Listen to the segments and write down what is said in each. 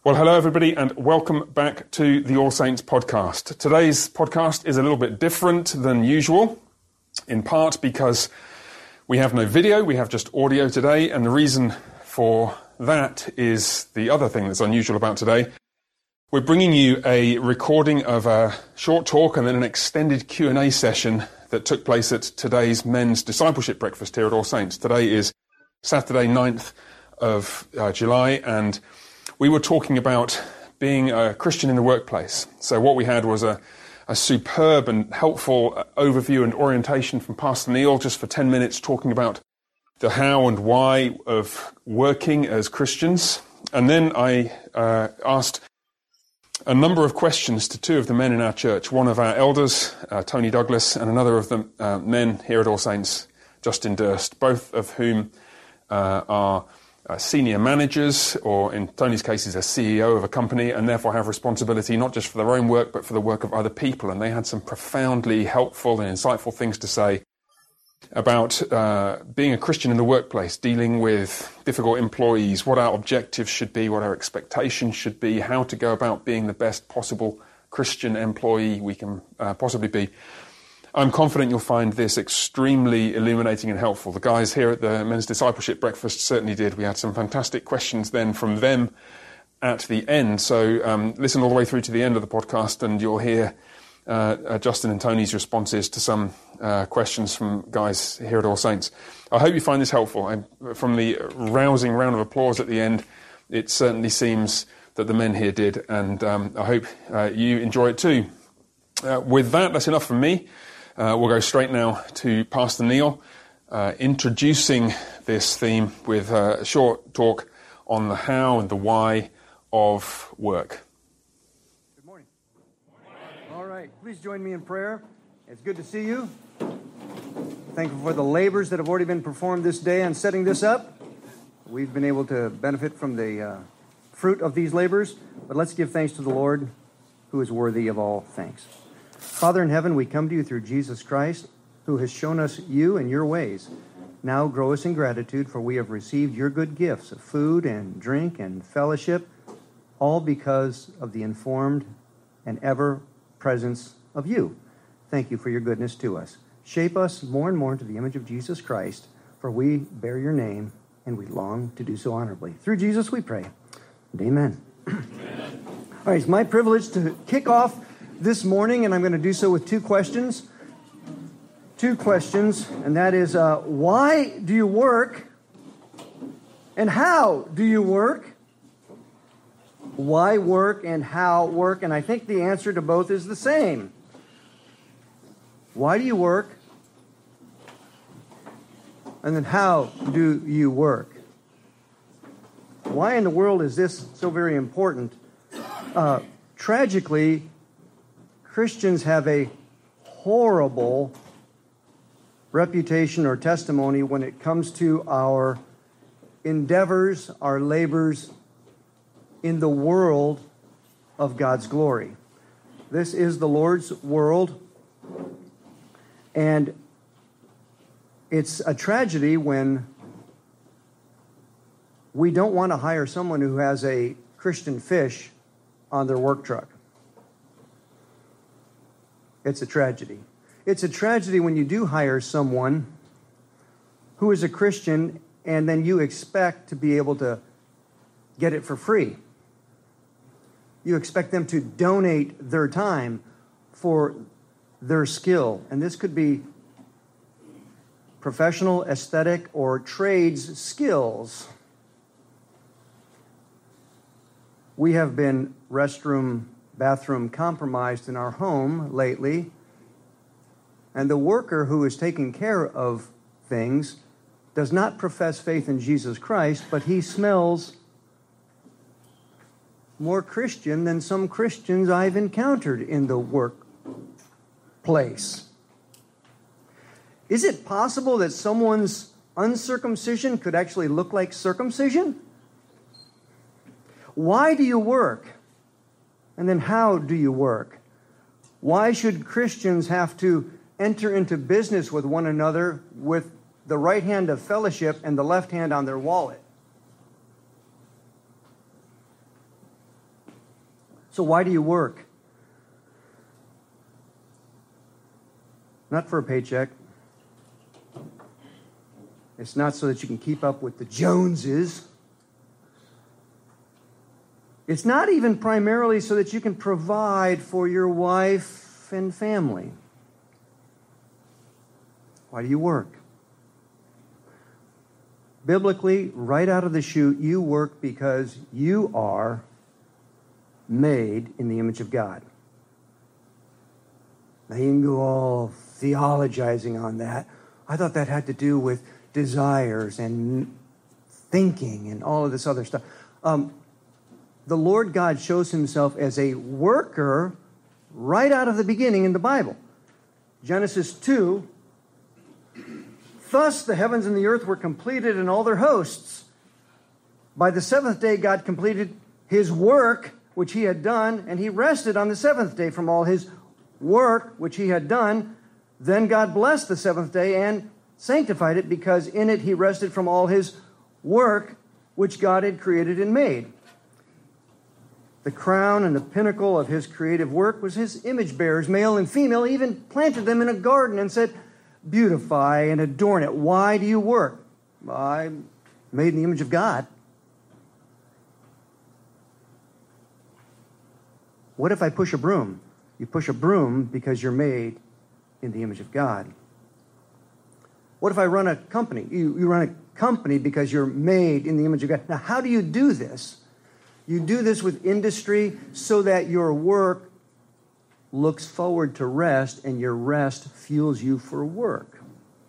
Well, hello everybody and welcome back to the All Saints podcast. Today's podcast is a little bit different than usual, in part because we have no video, we have just audio today, and the reason for that is the other thing that's unusual about today. We're bringing you a recording of a short talk and then an extended Q&A session that took place at today's men's discipleship breakfast here at All Saints. Today is Saturday 9th of July, and we were talking about being a Christian in the workplace. So what we had was a superb and helpful overview and orientation from Pastor Neil, just for 10 minutes, talking about the how and why of working as Christians. And then I asked a number of questions to two of the men in our church, one of our elders, Tony Douglas, and another of the men here at All Saints, Justin Durst, both of whom are senior managers, or in Tony's case is a CEO of a company, and therefore have responsibility not just for their own work but for the work of other people. And they had some profoundly helpful and insightful things to say about being a Christian in the workplace, dealing with difficult employees, what our objectives should be, what our expectations should be, how to go about being the best possible Christian employee we can possibly be. I'm confident you'll find this extremely illuminating and helpful. The guys here at the Men's Discipleship Breakfast certainly did. We had some fantastic questions then from them at the end. So listen all the way through to the end of the podcast and you'll hear Justin and Tony's responses to some questions from guys here at All Saints. I hope you find this helpful. From the rousing round of applause at the end, it certainly seems that the men here did, and I hope you enjoy it too. With that, that's enough from me. We'll go straight now to Pastor Neil, introducing this theme with a short talk on the how and the why of work. Good morning. All right, please join me in prayer. It's good to see you. Thankful for the labors that have already been performed this day on setting this up. We've been able to benefit from the fruit of these labors, but let's give thanks to the Lord, who is worthy of all thanks. Father in heaven, we come to you through Jesus Christ, who has shown us you and your ways. Now grow us in gratitude, for we have received your good gifts of food and drink and fellowship, all because of the informed and ever presence of you. Thank you for your goodness to us. Shape us more and more into the image of Jesus Christ, for we bear your name and we long to do so honorably. Through Jesus we pray. And amen. Amen. All right, it's my privilege to kick off this morning, and I'm going to do so with two questions. And that is, why do you work? And how do you work? Why work and how work? And I think the answer to both is the same. Why do you work? And then how do you work? Why in the world is this so very important? Tragically, Christians have a horrible reputation or testimony when it comes to our endeavors, our labors in the world of God's glory. This is the Lord's world, and it's a tragedy when we don't want to hire someone who has a Christian fish on their work truck. It's a tragedy. It's a tragedy when you do hire someone who is a Christian and then you expect to be able to get it for free. You expect them to donate their time for their skill. And this could be professional, aesthetic, or trades skills. We have been bathroom compromised in our home lately, and the worker who is taking care of things does not profess faith in Jesus Christ, but he smells more Christian than some Christians I've encountered in the workplace. Is it possible that someone's uncircumcision could actually look like circumcision? Why do you work? And then how do you work? Why should Christians have to enter into business with one another with the right hand of fellowship and the left hand on their wallet? So why do you work? Not for a paycheck. It's not so that you can keep up with the Joneses. It's not even primarily so that you can provide for your wife and family. Why do you work? Biblically, right out of the chute, you work because you are made in the image of God. Now you can go all theologizing on that. I thought that had to do with desires and thinking and all of this other stuff. The Lord God shows himself as a worker right out of the beginning in the Bible. Genesis 2, thus the heavens and the earth were completed and all their hosts. By the seventh day God completed his work which he had done, and he rested on the seventh day from all his work which he had done. Then God blessed the seventh day and sanctified it, because in it he rested from all his work which God had created and made. The crown and the pinnacle of his creative work was his image bearers, male and female. He even planted them in a garden and said, beautify and adorn it. Why do you work? I'm made in the image of God. What if I push a broom? You push a broom because you're made in the image of God. What if I run a company? You run a company because you're made in the image of God. Now, how do you do this? You do this with industry so that your work looks forward to rest and your rest fuels you for work.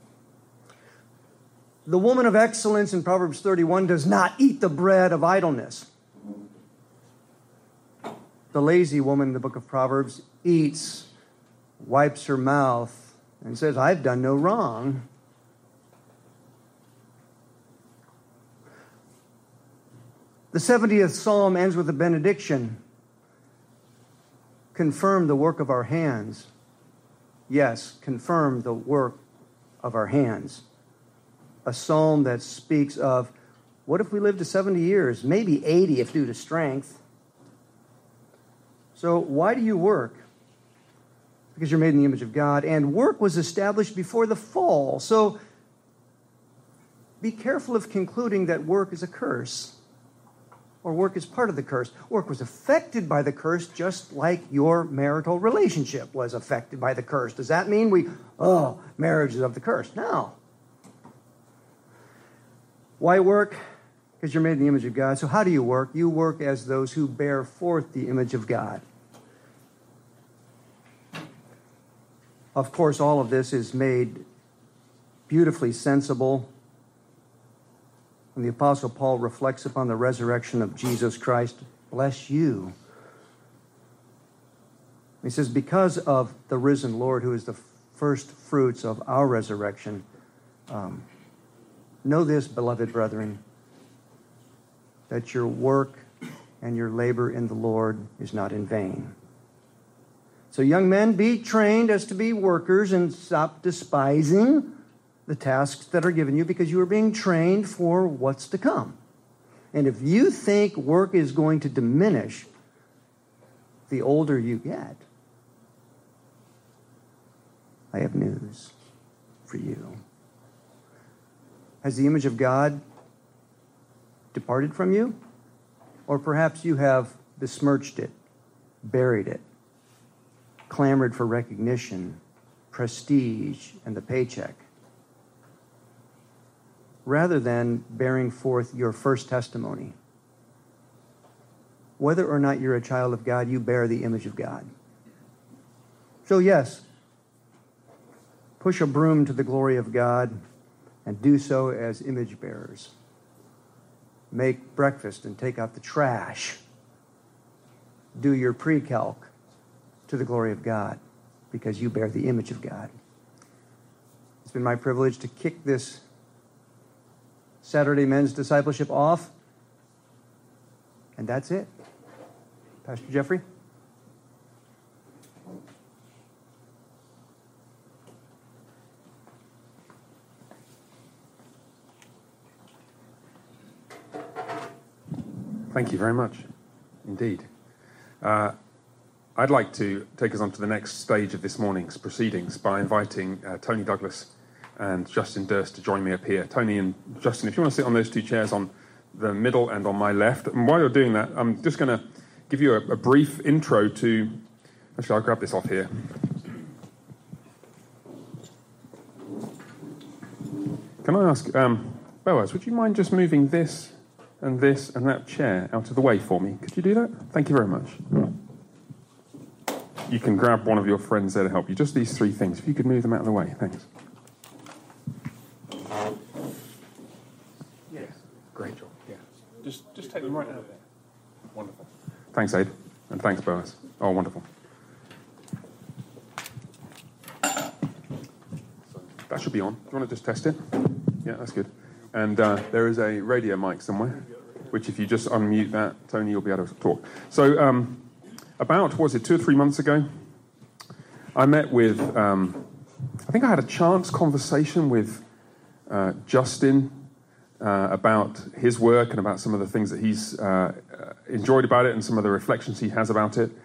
The woman of excellence in Proverbs 31 does not eat the bread of idleness. The lazy woman in the book of Proverbs eats, wipes her mouth, and says, I've done no wrong. The 70th Psalm ends with a benediction. Confirm the work of our hands. Yes, confirm the work of our hands. A psalm that speaks of, what if we live to 70 years? Maybe 80 if due to strength. So why do you work? Because you're made in the image of God. And work was established before the fall. So be careful of concluding that work is a curse. Or work is part of the curse. Work was affected by the curse just like your marital relationship was affected by the curse. Does that mean marriage is of the curse? No. Why work? Because you're made in the image of God. So how do you work? You work as those who bear forth the image of God. Of course, all of this is made beautifully sensible when the Apostle Paul reflects upon the resurrection of Jesus Christ. Bless you. He says, because of the risen Lord, who is the first fruits of our resurrection, know this, beloved brethren, that your work and your labor in the Lord is not in vain. So young men, be trained as to be workers and stop despising the tasks that are given you, because you are being trained for what's to come. And if you think work is going to diminish the older you get, I have news for you. Has the image of God departed from you? Or perhaps you have besmirched it, buried it, clamored for recognition, prestige, and the paycheck, rather than bearing forth your first testimony. Whether or not you're a child of God, you bear the image of God. So yes, push a broom to the glory of God and do so as image bearers. Make breakfast and take out the trash. Do your pre-calc to the glory of God because you bear the image of God. It's been my privilege to kick this Saturday men's discipleship off. And that's it. Pastor Jeffrey? Thank you very much indeed. I'd like to take us on to the next stage of this morning's proceedings by inviting Tony Douglas and Justin Durst to join me up here. Tony and Justin, if you want to sit on those two chairs on the middle and on my left. And while you're doing that, I'm just going to give you a brief intro to... Actually, I'll grab this off here. Can I ask, Boaz, would you mind just moving this and that chair out of the way for me? Could you do that? Thank you very much. You can grab one of your friends there to help you. Just these three things. If you could move them out of the way. Thanks. Yes. Great job. Yeah. Just take them right out there. Wonderful. Thanks, Abe. And thanks, Boaz. Oh, wonderful. That should be on. Do you want to just test it? Yeah, that's good. And there is a radio mic somewhere, which if you just unmute that, Tony, you'll be able to talk. So about, 2 or 3 months ago, I met with, I think I had a chance conversation with Justin about his work and about some of the things that he's enjoyed about it and some of the reflections he has about it.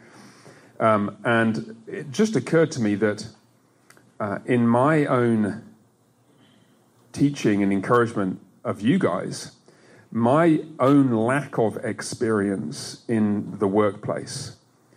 And it just occurred to me that in my own teaching and encouragement of you guys, my own lack of experience in the workplace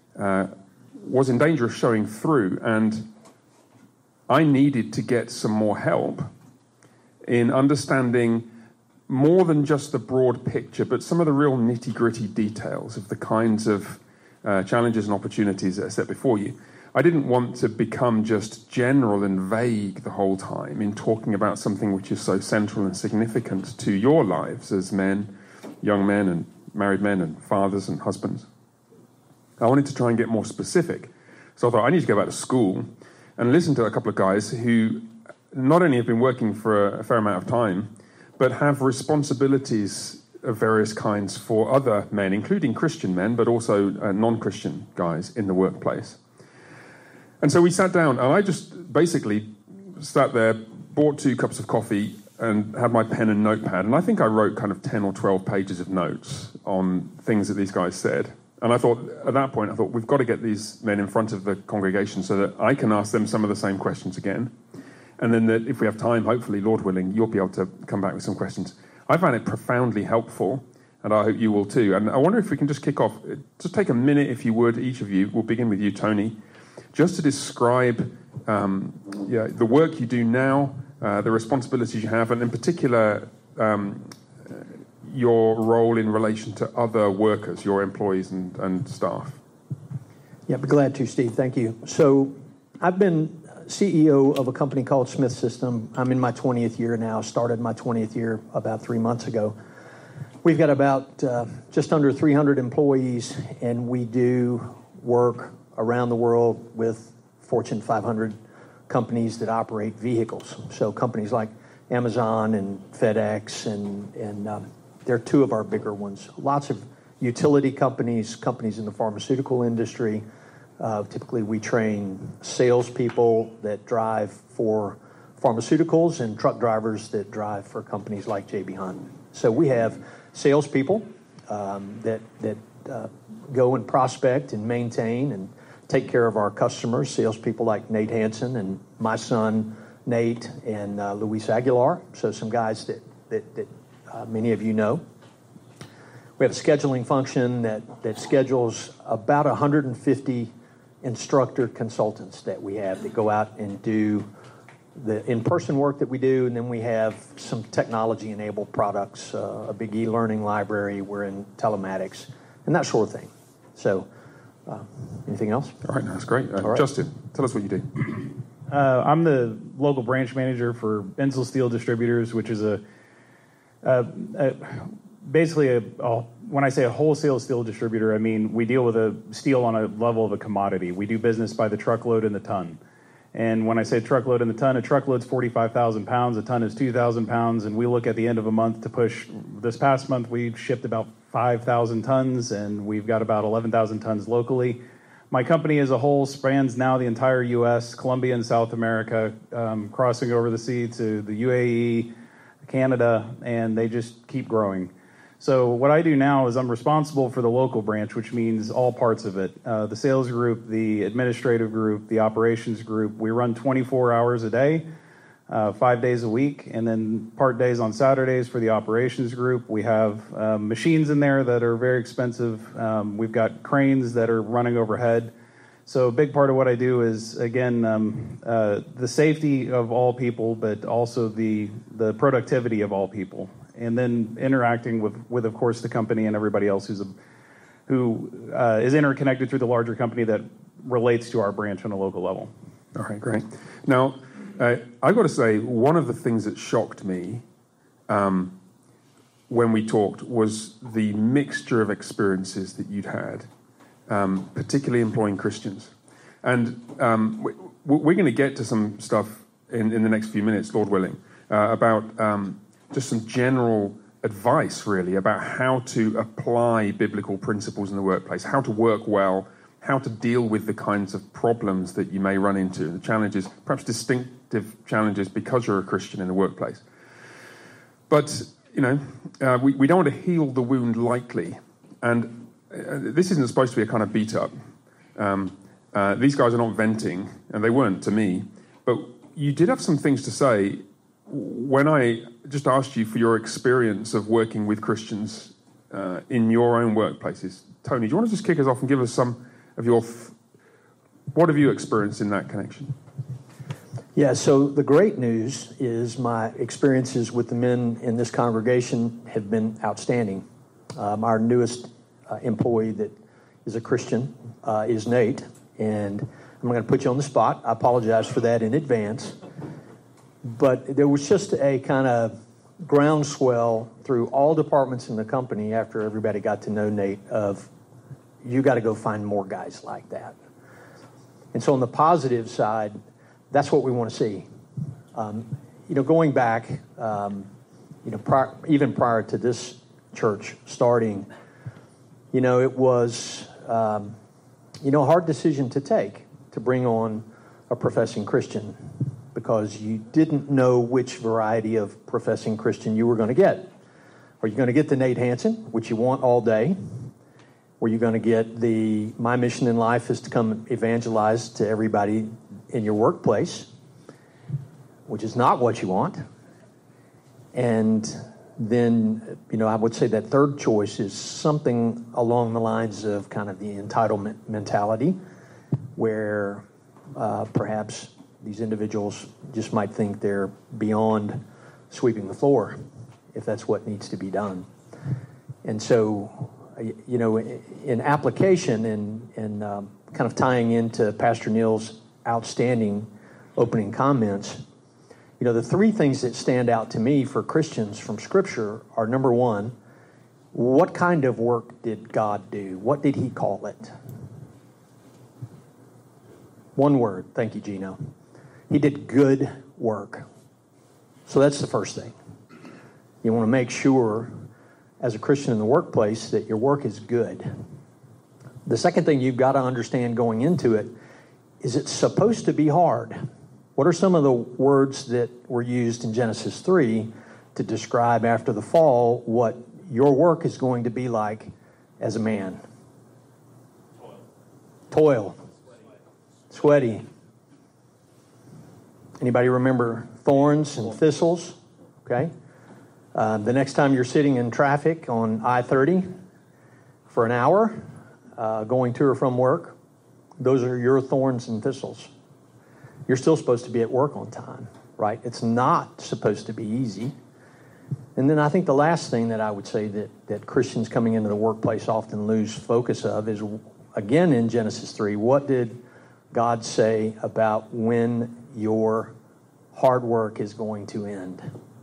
was in danger of showing through, and I needed to get some more help in understanding more than just the broad picture, but some of the real nitty-gritty details of the kinds of challenges and opportunities that are set before you. I didn't want to become just general and vague the whole time in talking about something which is so central and significant to your lives as men, young men and married men and fathers and husbands. I wanted to try and get more specific. So I thought I need to go back to school and listen to a couple of guys who not only have been working for a fair amount of time, but have responsibilities of various kinds for other men, including Christian men, but also non-Christian guys in the workplace. And so we sat down, and I just basically sat there, bought 2 cups of coffee, and had my pen and notepad. And I think I wrote kind of 10 or 12 pages of notes on things that these guys said. And I thought, at that point, we've got to get these men in front of the congregation so that I can ask them some of the same questions again. And then that if we have time, hopefully, Lord willing, you'll be able to come back with some questions. I found it profoundly helpful, and I hope you will too. And I wonder if we can just kick off. Just take a minute, if you would, each of you. We'll begin with you, Tony. Just to describe the work you do now, the responsibilities you have, and in particular, your role in relation to other workers, your employees and staff. Yeah, I'd be glad to, Steve. Thank you. So I've been CEO of a company called Smith System. I'm in my 20th year now, started my 20th year about 3 months ago. We've got about just under 300 employees, and we do work around the world with Fortune 500 companies that operate vehicles. So companies like Amazon and FedEx, and they're 2 of our bigger ones. Lots of utility companies in the pharmaceutical industry. Typically we train salespeople that drive for pharmaceuticals and truck drivers that drive for companies like J.B. Hunt. So we have salespeople that go and prospect and maintain and take care of our customers, salespeople like Nate Hansen and my son Nate and Luis Aguilar, so some guys that many of you know. We have a scheduling function that schedules about 150 instructor consultants that we have that go out and do the in-person work that we do, and then we have some technology-enabled products, a big e-learning library, we're in telematics, and that sort of thing. So, anything else? All right, that's great. Right. Justin, tell us what you do. I'm the local branch manager for Bensel Steel Distributors, which is basically when I say a wholesale steel distributor, I mean we deal with a steel on a level of a commodity. We do business by the truckload and the ton. And when I say truckload and the ton, a truckload's 45,000 pounds, a ton is 2,000 pounds, and we look at the end of a month to push. This past month, we shipped about 5,000 tons, and we've got about 11,000 tons locally. My company as a whole spans now the entire U.S., Colombia and South America, crossing over the sea to the UAE, Canada, and they just keep growing. So what I do now is I'm responsible for the local branch, which means all parts of it. The sales group, the administrative group, the operations group. We run 24 hours a day, 5 days a week, and then part days on Saturdays for the operations group. We have machines in there that are very expensive. We've got cranes that are running overhead. So a big part of what I do is, again, the safety of all people, but also the productivity of all people. And then interacting with, of course, the company and everybody else who is interconnected through the larger company that relates to our branch on a local level. All right, great. Now, I've got to say, one of the things that shocked me when we talked was the mixture of experiences that you'd had, particularly employing Christians. And we're going to get to some stuff in the next few minutes, Lord willing, about just some general advice, really, about how to apply biblical principles in the workplace, how to work well, how to deal with the kinds of problems that you may run into, the challenges, perhaps distinctive challenges because you're a Christian in the workplace. But, we don't want to heal the wound lightly. And this isn't supposed to be a kind of beat-up. These guys are not venting, and they weren't to me. But you did have some things to say when I just asked you for your experience of working with Christians in your own workplaces. Tony, do you want to just kick us off and give us some of your... what have you experienced in that connection? Yeah, so the great news is my experiences with the men in this congregation have been outstanding. Our newest employee that is a Christian is Nate, and I'm going to put you on the spot. I apologize for that in advance. But there was just a kind of groundswell through all departments in the company after everybody got to know Nate of, you got to go find more guys like that. And so on the positive side, that's what we want to see. Going back, even prior to this church starting, it was, a hard decision to take to bring on a professing Christian, because you didn't know which variety of professing Christian you were going to get. Are you going to get the Nate Hansen, which you want all day? Were you going to get the my mission in life is to come evangelize to everybody in your workplace, which is not what you want? And then, I would say that third choice is something along the lines of kind of the entitlement mentality, where perhaps these individuals just might think they're beyond sweeping the floor, if that's what needs to be done. And so, in application and kind of tying into Pastor Neil's outstanding opening comments, the three things that stand out to me for Christians from Scripture are, number one, what kind of work did God do? What did He call it? One word. Thank you, Gino. He did good work. So that's the first thing. You want to make sure, as a Christian in the workplace, that your work is good. The second thing you've got to understand going into it is it's supposed to be hard. What are some of the words that were used in Genesis 3 to describe after the fall what your work is going to be like as a man? Toil. Sweaty. Anybody remember thorns and thistles? Okay. The next time you're sitting in traffic on I-30 for an hour, going to or from work, those are your thorns and thistles. You're still supposed to be at work on time, right? It's not supposed to be easy. And then I think the last thing that I would say that Christians coming into the workplace often lose focus of is, again, in Genesis 3, what did God say about when your hard work is going to end?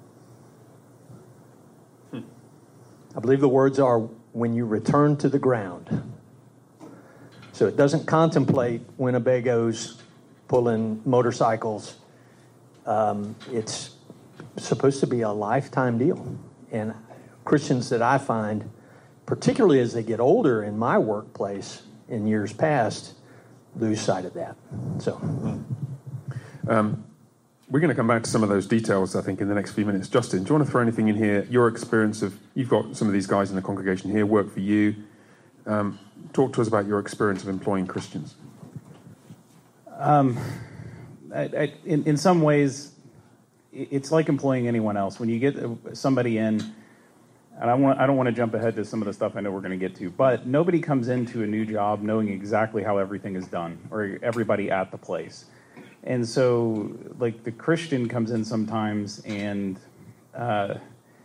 I believe the words are, when you return to the ground. So it doesn't contemplate Winnebagos pulling motorcycles. It's supposed to be a lifetime deal. And Christians that I find, particularly as they get older in my workplace in years past, lose sight of that. So, we're going to come back to some of those details, I think, in the next few minutes. Justin, do you want to throw anything in here? Your experience you've got some of these guys in the congregation here, work for you. Talk to us about your experience of employing Christians. In some ways, it's like employing anyone else. When you get somebody in, and I don't want to jump ahead to some of the stuff I know we're going to get to, but nobody comes into a new job knowing exactly how everything is done or everybody at the place. And so, like, the Christian comes in sometimes and kind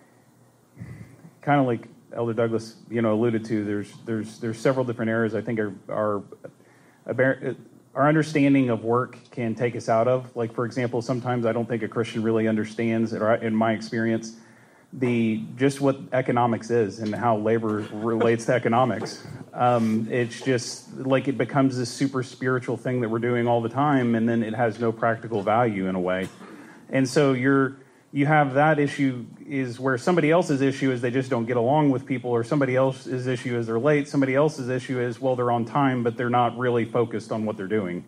of like Elder Douglas, alluded to, there's several different areas I think our understanding of work can take us out of. Like, for example, sometimes I don't think a Christian really understands, or in my experience, just what economics is and how labor relates to economics. It's just like it becomes this super spiritual thing that we're doing all the time, and then it has no practical value in a way. And so you have that issue is where somebody else's issue is they just don't get along with people, or somebody else's issue is they're late. Somebody else's issue is, well, they're on time, but they're not really focused on what they're doing.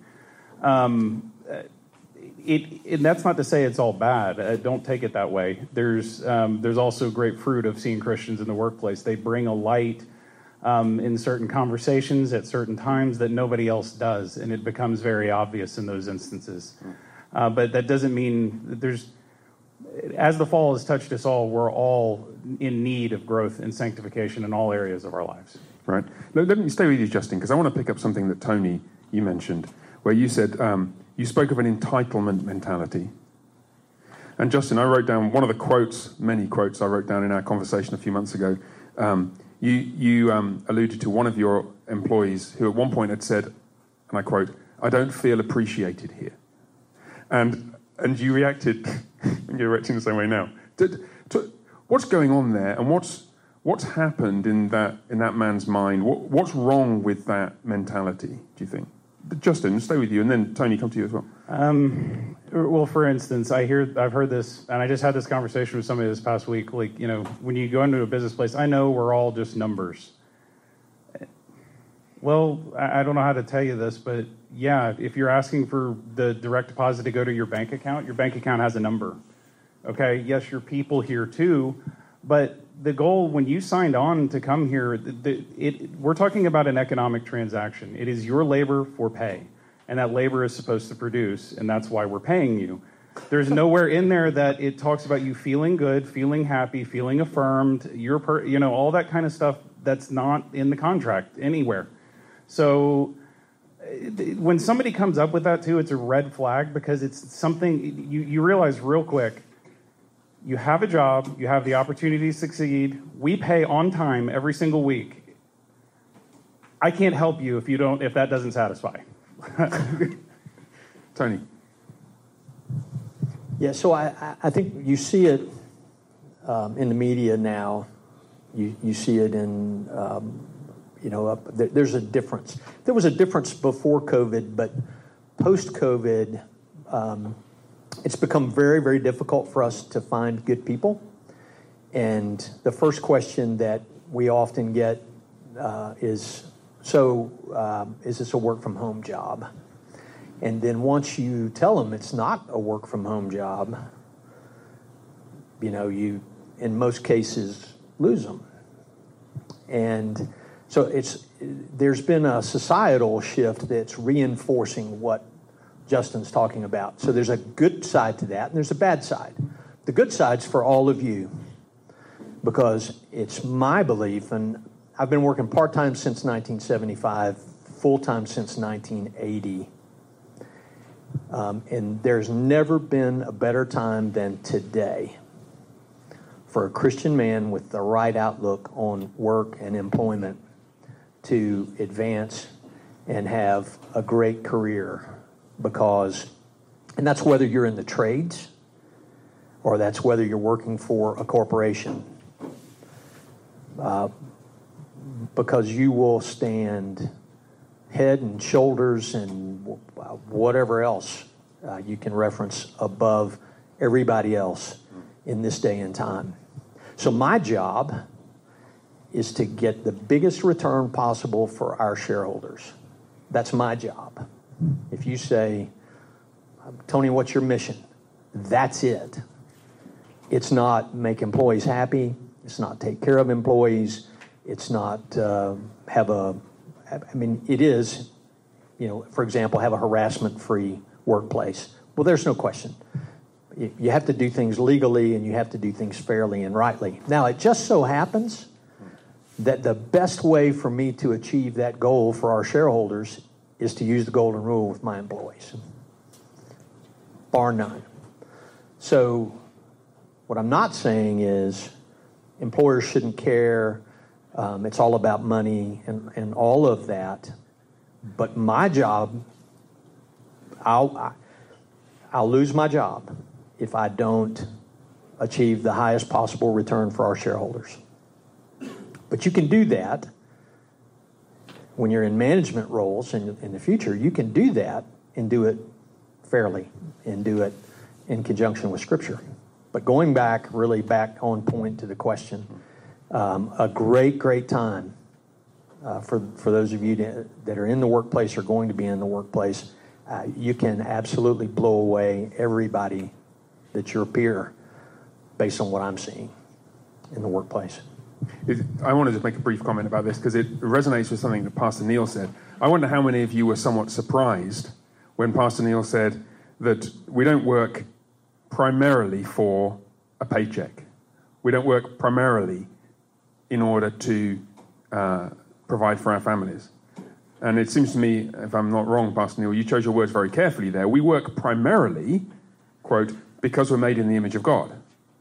That's not to say it's all bad. Don't take it that way. There's also great fruit of seeing Christians in the workplace. They bring a light in certain conversations at certain times that nobody else does, and it becomes very obvious in those instances. But that doesn't mean that as the fall has touched us all, we're all in need of growth and sanctification in all areas of our lives. Right. Let me stay with you, Justin, because I want to pick up something that Tony, you mentioned, where you said you spoke of an entitlement mentality. And Justin, I wrote down one of the quotes, many quotes I wrote down in our conversation a few months ago. You alluded to one of your employees who at one point had said, and I quote, "I don't feel appreciated here." And you reacted, and you're reacting the same way now. What's going on there, and what's happened in that man's mind? What's wrong with that mentality, do you think? Justin, stay with you, and then Tony, come to you as well. Well, for instance, I've heard this, and I just had this conversation with somebody this past week. Like, when you go into a business place, I know we're all just numbers. Well, I don't know how to tell you this, but yeah, if you're asking for the direct deposit to go to your bank account has a number. Okay, yes, you're people here too, but the goal when you signed on to come here, we're talking about an economic transaction. It is your labor for pay, and that labor is supposed to produce, and that's why we're paying you. There's nowhere in there that it talks about you feeling good, feeling happy, feeling affirmed, all that kind of stuff. That's not in the contract anywhere. So when somebody comes up with that too, it's a red flag, because it's something you realize real quick. You have a job, you have the opportunity to succeed. We pay on time every single week. I can't help you if that doesn't satisfy. Tony. Yeah, so I think you see it in the media now. You see it in, there's a difference. There was a difference before COVID, but post-COVID, it's become very, very difficult for us to find good people. And the first question that we often get is this a work-from-home job? And then once you tell them it's not a work-from-home job, you, in most cases, lose them. And so there's been a societal shift that's reinforcing what Justin's talking about. So there's a good side to that, and there's a bad side. The good side's for all of you, because it's my belief, and I've been working part-time since 1975, full-time since 1980, and there's never been a better time than today for a Christian man with the right outlook on work and employment to advance and have a great career. And that's whether you're in the trades or that's whether you're working for a corporation. Because you will stand head and shoulders and whatever else you can reference above everybody else in this day and time. So my job is to get the biggest return possible for our shareholders. That's my job. If you say, Tony, what's your mission? That's it. It's not make employees happy. It's not take care of employees. It's not it is, for example, have a harassment-free workplace. Well, there's no question. You have to do things legally and you have to do things fairly and rightly. Now, it just so happens that the best way for me to achieve that goal for our shareholders is to use the golden rule with my employees, bar none. So what I'm not saying is employers shouldn't care. It's all about money and all of that. But my job, I'll lose my job if I don't achieve the highest possible return for our shareholders. But you can do that when you're in management roles in the future. You can do that and do it fairly and do it in conjunction with Scripture. But going back on point to the question, a great time for those of you that are in the workplace or going to be in the workplace. You can absolutely blow away everybody that's your peer based on what I'm seeing in the workplace. I wanted to make a brief comment about this because it resonates with something that Pastor Neil said. I wonder how many of you were somewhat surprised when Pastor Neil said that we don't work primarily for a paycheck. We don't work primarily in order to provide for our families. And it seems to me, if I'm not wrong, Pastor Neil, you chose your words very carefully there. We work primarily, quote, because we're made in the image of God.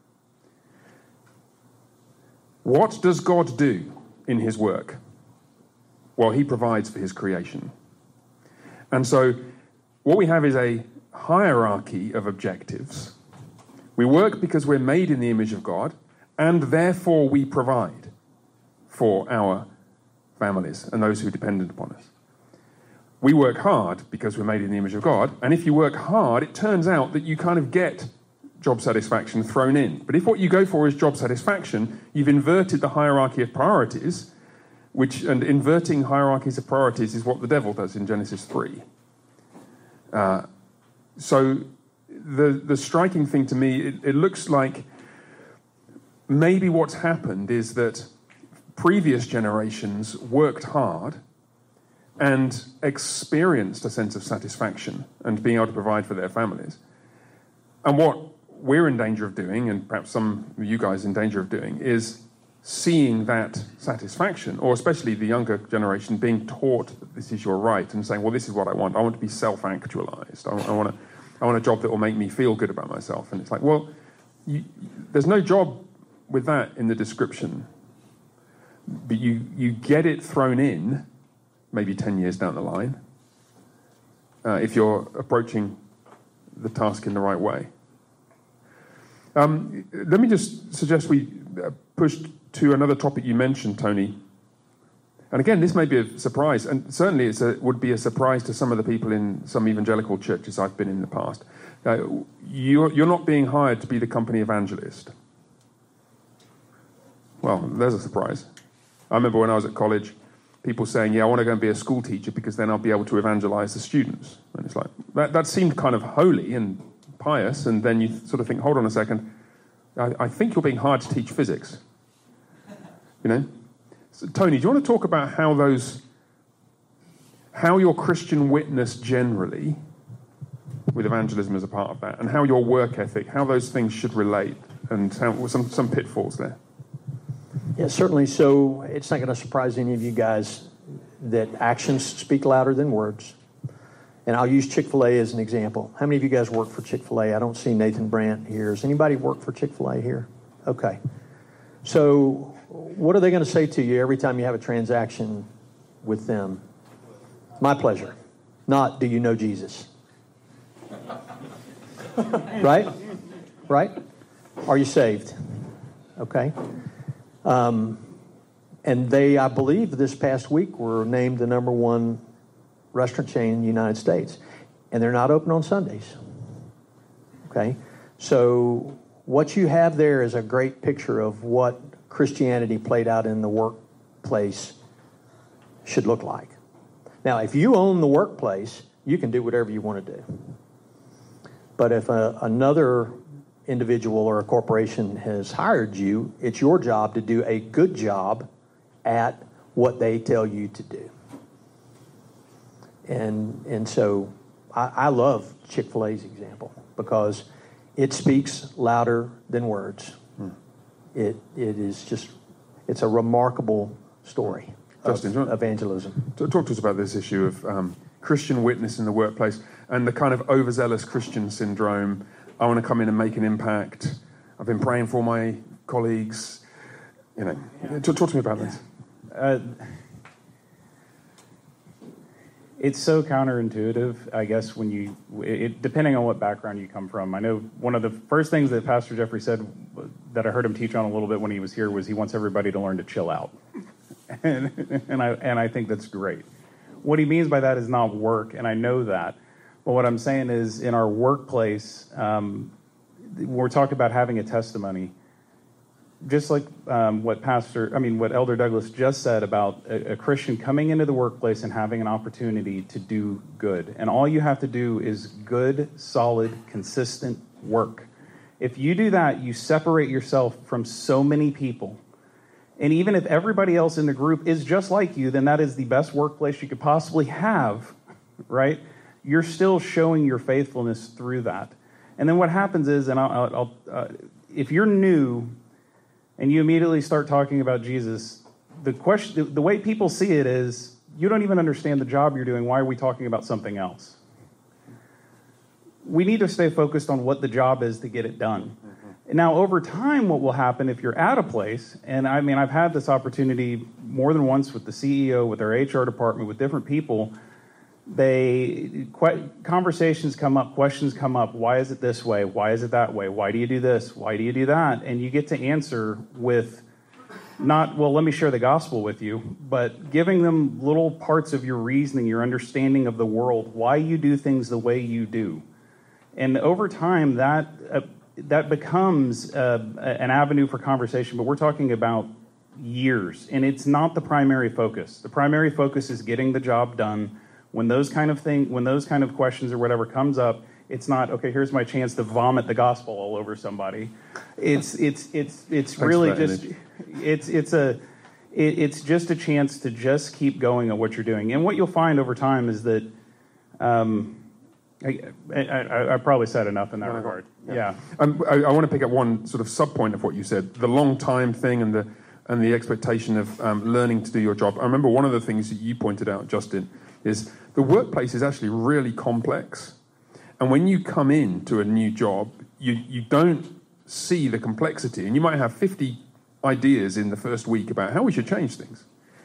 What does God do in his work? Well, he provides for his creation. And so what we have is a hierarchy of objectives. We work because we're made in the image of God, and therefore we provide for our families and those who are dependent upon us. We work hard because we're made in the image of God, and if you work hard, it turns out that you kind of get job satisfaction thrown in. But if what you go for is job satisfaction, you've inverted the hierarchy of priorities, and inverting hierarchies of priorities is what the devil does in Genesis 3. So the striking thing to me, it looks like maybe what's happened is that previous generations worked hard and experienced a sense of satisfaction and being able to provide for their families. And what we're in danger of doing, and perhaps some of you guys in danger of doing, is seeing that satisfaction, or especially the younger generation being taught that this is your right and saying, well, this is what I want. I want to be self-actualized. I want a job that will make me feel good about myself. And it's like, well, there's no job with that in the description. But you get it thrown in maybe 10 years down the line if you're approaching the task in the right way. Let me just suggest we push to another topic you mentioned, Tony. And again, this may be a surprise, and certainly it would be a surprise to some of the people in some evangelical churches I've been in the past. You're not being hired to be the company evangelist. Well, there's a surprise. I remember when I was at college, people saying, yeah, I want to go and be a school teacher because then I'll be able to evangelize the students. And it's like, that seemed kind of holy and pious, and then you sort of think, hold on a second, I think you're being hired to teach physics. So, Tony, do you want to talk about how your Christian witness generally, with evangelism as a part of that, and how your work ethic, how those things should relate, and how some pitfalls there? Yeah, certainly. So it's not going to surprise any of you guys that actions speak louder than words. And I'll use Chick-fil-A as an example. How many of you guys work for Chick-fil-A? I don't see Nathan Brandt here. Does anybody work for Chick-fil-A here? Okay. So what are they going to say to you every time you have a transaction with them? My pleasure. Not, do you know Jesus? Right? Right? Are you saved? Okay. And they, I believe, this past week were named the #1 restaurant chain in the United States. And they're not open on Sundays. Okay? So what you have there is a great picture of what Christianity played out in the workplace should look like. Now, if you own the workplace, you can do whatever you want to do. But if another individual or a corporation has hired you, it's your job to do a good job at what they tell you to do. And so I love Chick-fil-A's example because it speaks louder than words. It is just, it's a remarkable story of evangelism. Talk to us about this issue of Christian witness in the workplace and the kind of overzealous Christian syndrome. I want to come in and make an impact. I've been praying for my colleagues. Talk to me about this. It's so counterintuitive, I guess, depending on what background you come from. I know one of the first things that Pastor Jeffrey said that I heard him teach on a little bit when he was here was he wants everybody to learn to chill out. and I think that's great. What he means by that is not work, and I know that. But what I'm saying is in our workplace, we're talking about having a testimony. Just like what Elder Douglas just said about a Christian coming into the workplace and having an opportunity to do good. And all you have to do is good, solid, consistent work. If you do that, you separate yourself from so many people. And even if everybody else in the group is just like you, then that is the best workplace you could possibly have, right? You're still showing your faithfulness through that. And then what happens is, and if you're new, and you immediately start talking about Jesus, the way people see it is, you don't even understand the job you're doing. Why are we talking about something else? We need to stay focused on what the job is to get it done. Mm-hmm. Now, over time, what will happen if you're at a place, and I've had this opportunity more than once with the CEO, with our HR department, with different people. Conversations come up, questions come up. Why is it this way? Why is it that way? Why do you do this? Why do you do that? And you get to answer with not, well, let me share the gospel with you, but giving them little parts of your reasoning, your understanding of the world, why you do things the way you do. And over time, that becomes an avenue for conversation, but we're talking about years, and it's not the primary focus. The primary focus is getting the job done. When those kind of questions or whatever comes up, it's not, okay, here's my chance to vomit the gospel all over somebody. It's really just it's just a chance to just keep going at what you're doing. And what you'll find over time is that I probably said enough in that regard. Yeah. I want to pick up one sort of sub-point of what you said, the long time thing and the expectation of learning to do your job. I remember one of the things that you pointed out, Justin, is the workplace is actually really complex. And when you come into a new job, you don't see the complexity. And you might have 50 ideas in the first week about how we should change things.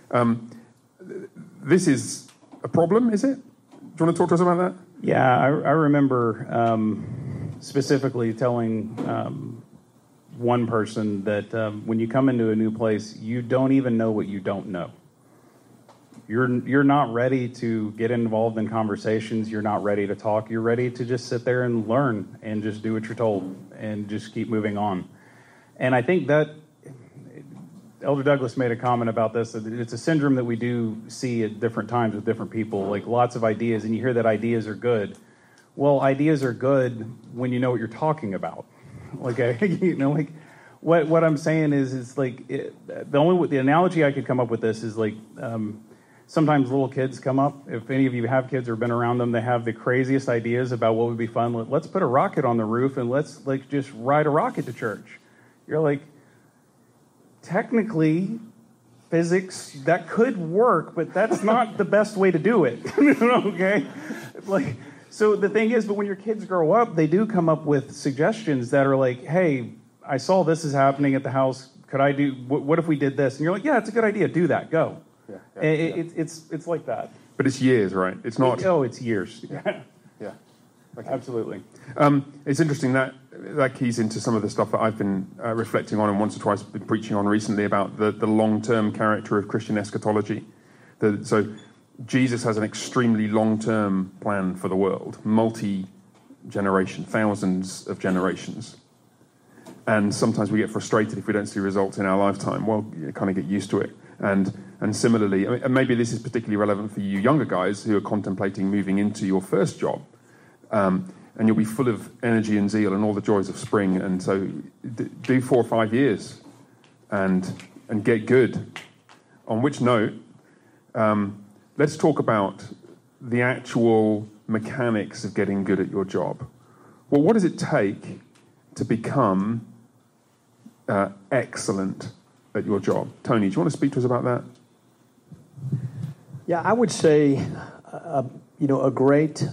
This is a problem, is it? Do you want to talk to us about that? Yeah, I remember specifically telling one person that when you come into a new place, you don't even know what you don't know. You're not ready to get involved in conversations. You're not ready to talk. You're ready to just sit there and learn and just do what you're told and just keep moving on. And I think that Elder Douglas made a comment about this. That it's a syndrome that we do see at different times with different people, like lots of ideas, and you hear that ideas are good. Well, ideas are good when you know what you're talking about. What I'm saying is like the analogy I could come up with this is like sometimes little kids come up. If any of you have kids or been around them, they have the craziest ideas about what would be fun. Let's put a rocket on the roof and let's just ride a rocket to church. You're like, technically, physics, that could work, but that's not the best way to do it. Okay? So the thing is, but when your kids grow up, they do come up with suggestions that are like, hey, I saw this is happening at the house. Could I do, what if we did this? And you're like, yeah, it's a good idea. Do that. Go. Yeah. It's like that. But it's years, right? It's not. It's years. Yeah. Okay. Absolutely. It's interesting that keys into some of the stuff that I've been reflecting on and once or twice been preaching on recently about the long-term character of Christian eschatology. So Jesus has an extremely long-term plan for the world, multi-generation, thousands of generations. And sometimes we get frustrated if we don't see results in our lifetime. Well, you kind of get used to it. And similarly, and maybe this is particularly relevant for you younger guys who are contemplating moving into your first job. and you'll be full of energy and zeal and all the joys of spring. And so do 4 or 5 years and get good. On which note, let's talk about the actual mechanics of getting good at your job. Well, what does it take to become excellent at your job? Tony, do you want to speak to us about that? Yeah, I would say, a great,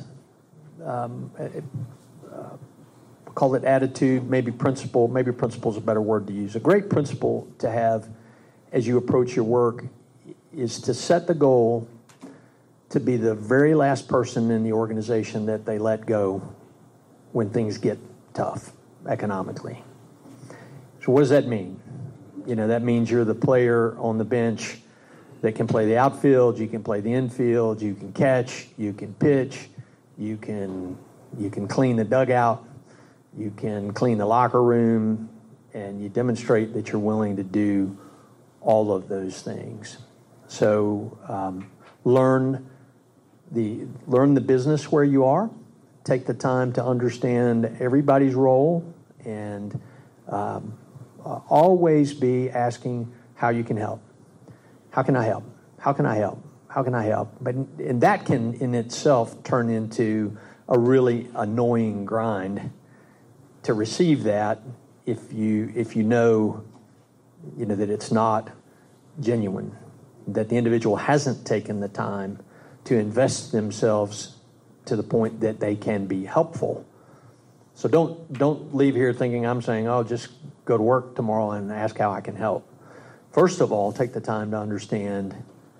call it attitude, maybe principle is a better word to use. A great principle to have as you approach your work is to set the goal to be the very last person in the organization that they let go when things get tough economically. So what does that mean? That means you're the player on the bench that can play the outfield, you can play the infield, you can catch, you can pitch, you can clean the dugout, you can clean the locker room, and you demonstrate that you're willing to do all of those things. So learn the business where you are. Take the time to understand everybody's role, and always be asking how you can help. How can I help? How can I help? How can I help? And that can in itself turn into a really annoying grind to receive that if you know that it's not genuine, that the individual hasn't taken the time to invest themselves to the point that they can be helpful. So don't leave here thinking I'm saying, just go to work tomorrow and ask how I can help. First of all, take the time to understand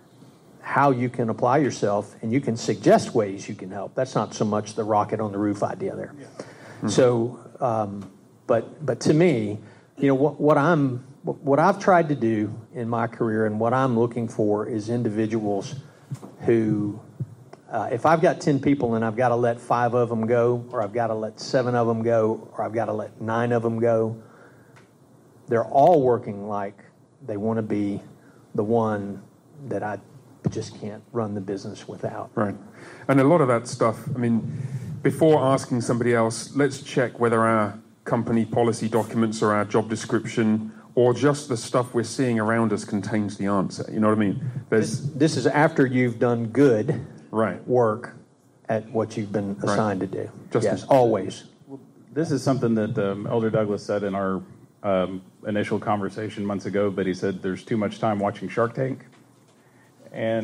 how you can apply yourself, and you can suggest ways you can help. That's not so much the rocket on the roof idea there. Yeah. Mm-hmm. So, but to me, what I've tried to do in my career and what I'm looking for is individuals who, if I've got 10 people and I've got to let 5 of them go, or I've got to let 7 of them go, or I've got to let 9 of them go, they're all working like they want to be the one that I just can't run the business without. Right. And a lot of that stuff, before asking somebody else, let's check whether our company policy documents or our job description or just the stuff we're seeing around us contains the answer. You know what I mean? This is after you've done good work at what you've been assigned to do. Yes, always. This is something that Elder Douglas said in our initial conversation months ago, but he said there's too much time watching Shark Tank. And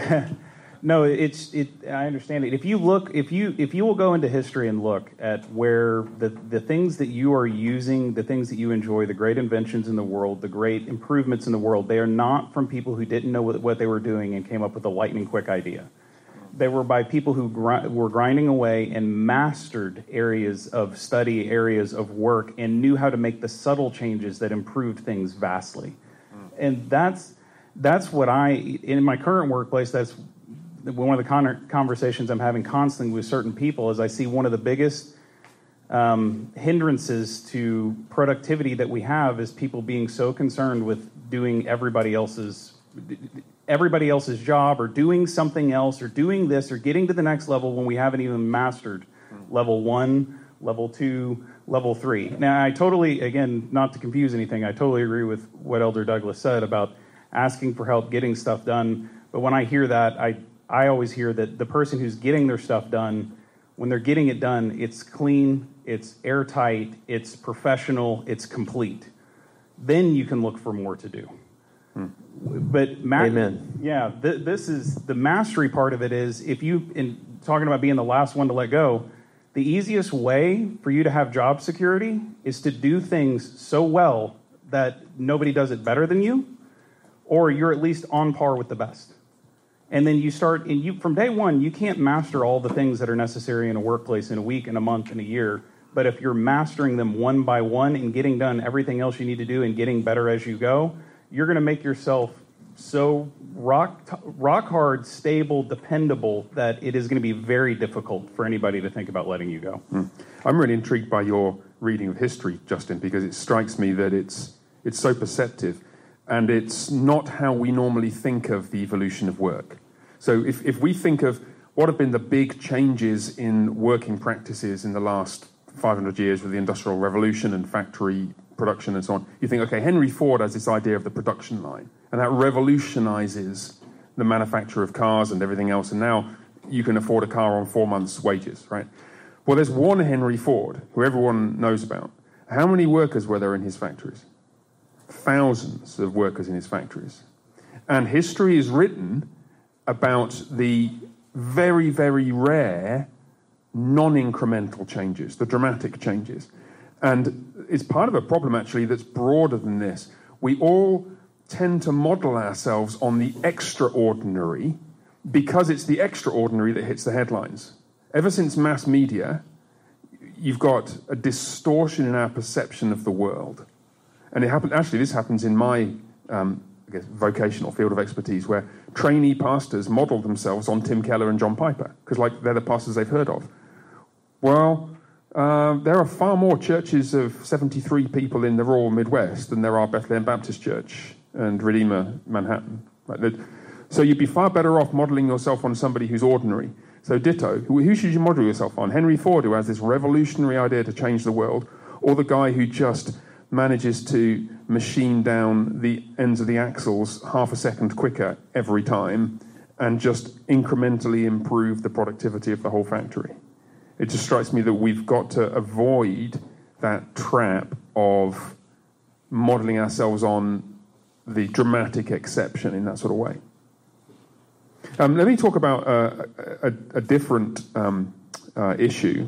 no, I understand it. If you will go into history and look at where the things that you are using, the things that you enjoy, the great inventions in the world, the great improvements in the world, they are not from people who didn't know what they were doing and came up with a lightning quick idea. They were by people who were grinding away and mastered areas of study, areas of work, and knew how to make the subtle changes that improved things vastly. And that's what in my current workplace, that's one of the conversations I'm having constantly with certain people, is I see one of the biggest hindrances to productivity that we have is people being so concerned with doing everybody else's job, or doing something else, or doing this, or getting to the next level when we haven't even mastered level 1, level 2, level 3. Now, I totally, again, not to confuse anything, I totally agree with what Elder Douglas said about asking for help, getting stuff done. But when I hear that, I always hear that the person who's getting their stuff done, when they're getting it done, it's clean, it's airtight, it's professional, it's complete. Then you can look for more to do. But Amen. Yeah, this is the mastery part of it. Is if you, in talking about being the last one to let go, the easiest way for you to have job security is to do things so well that nobody does it better than you, or you're at least on par with the best. And then you start, and from day one, you can't master all the things that are necessary in a workplace in a week, in a month, in a year. But if you're mastering them one by one and getting done everything else you need to do and getting better as you go, you're going to make yourself so rock hard, stable, dependable that it is going to be very difficult for anybody to think about letting you go. I'm really intrigued by your reading of history, Justin, because it strikes me that it's so perceptive, and it's not how we normally think of the evolution of work. So if we think of what have been the big changes in working practices in the last 500 years with the Industrial Revolution and factory production and so on. You think, okay, Henry Ford has this idea of the production line, and that revolutionizes the manufacture of cars and everything else, and now you can afford a car on 4 months' wages, right? Well, there's one Henry Ford, who everyone knows about. How many workers were there in his factories? Thousands of workers in his factories. And history is written about the very, very rare non-incremental changes, the dramatic changes. And it's part of a problem, actually, that's broader than this. We all tend to model ourselves on the extraordinary because it's the extraordinary that hits the headlines. Ever since mass media, you've got a distortion in our perception of the world. And this happens in my vocational field of expertise, where trainee pastors model themselves on Tim Keller and John Piper, because they're the pastors they've heard of. Well, there are far more churches of 73 people in the rural Midwest than there are Bethlehem Baptist Church and Redeemer Manhattan. Right? So you'd be far better off modeling yourself on somebody who's ordinary. So ditto, who should you model yourself on? Henry Ford, who has this revolutionary idea to change the world, or the guy who just manages to machine down the ends of the axles half a second quicker every time and just incrementally improve the productivity of the whole factory? It just strikes me that we've got to avoid that trap of modeling ourselves on the dramatic exception in that sort of way. Let me talk about a different issue.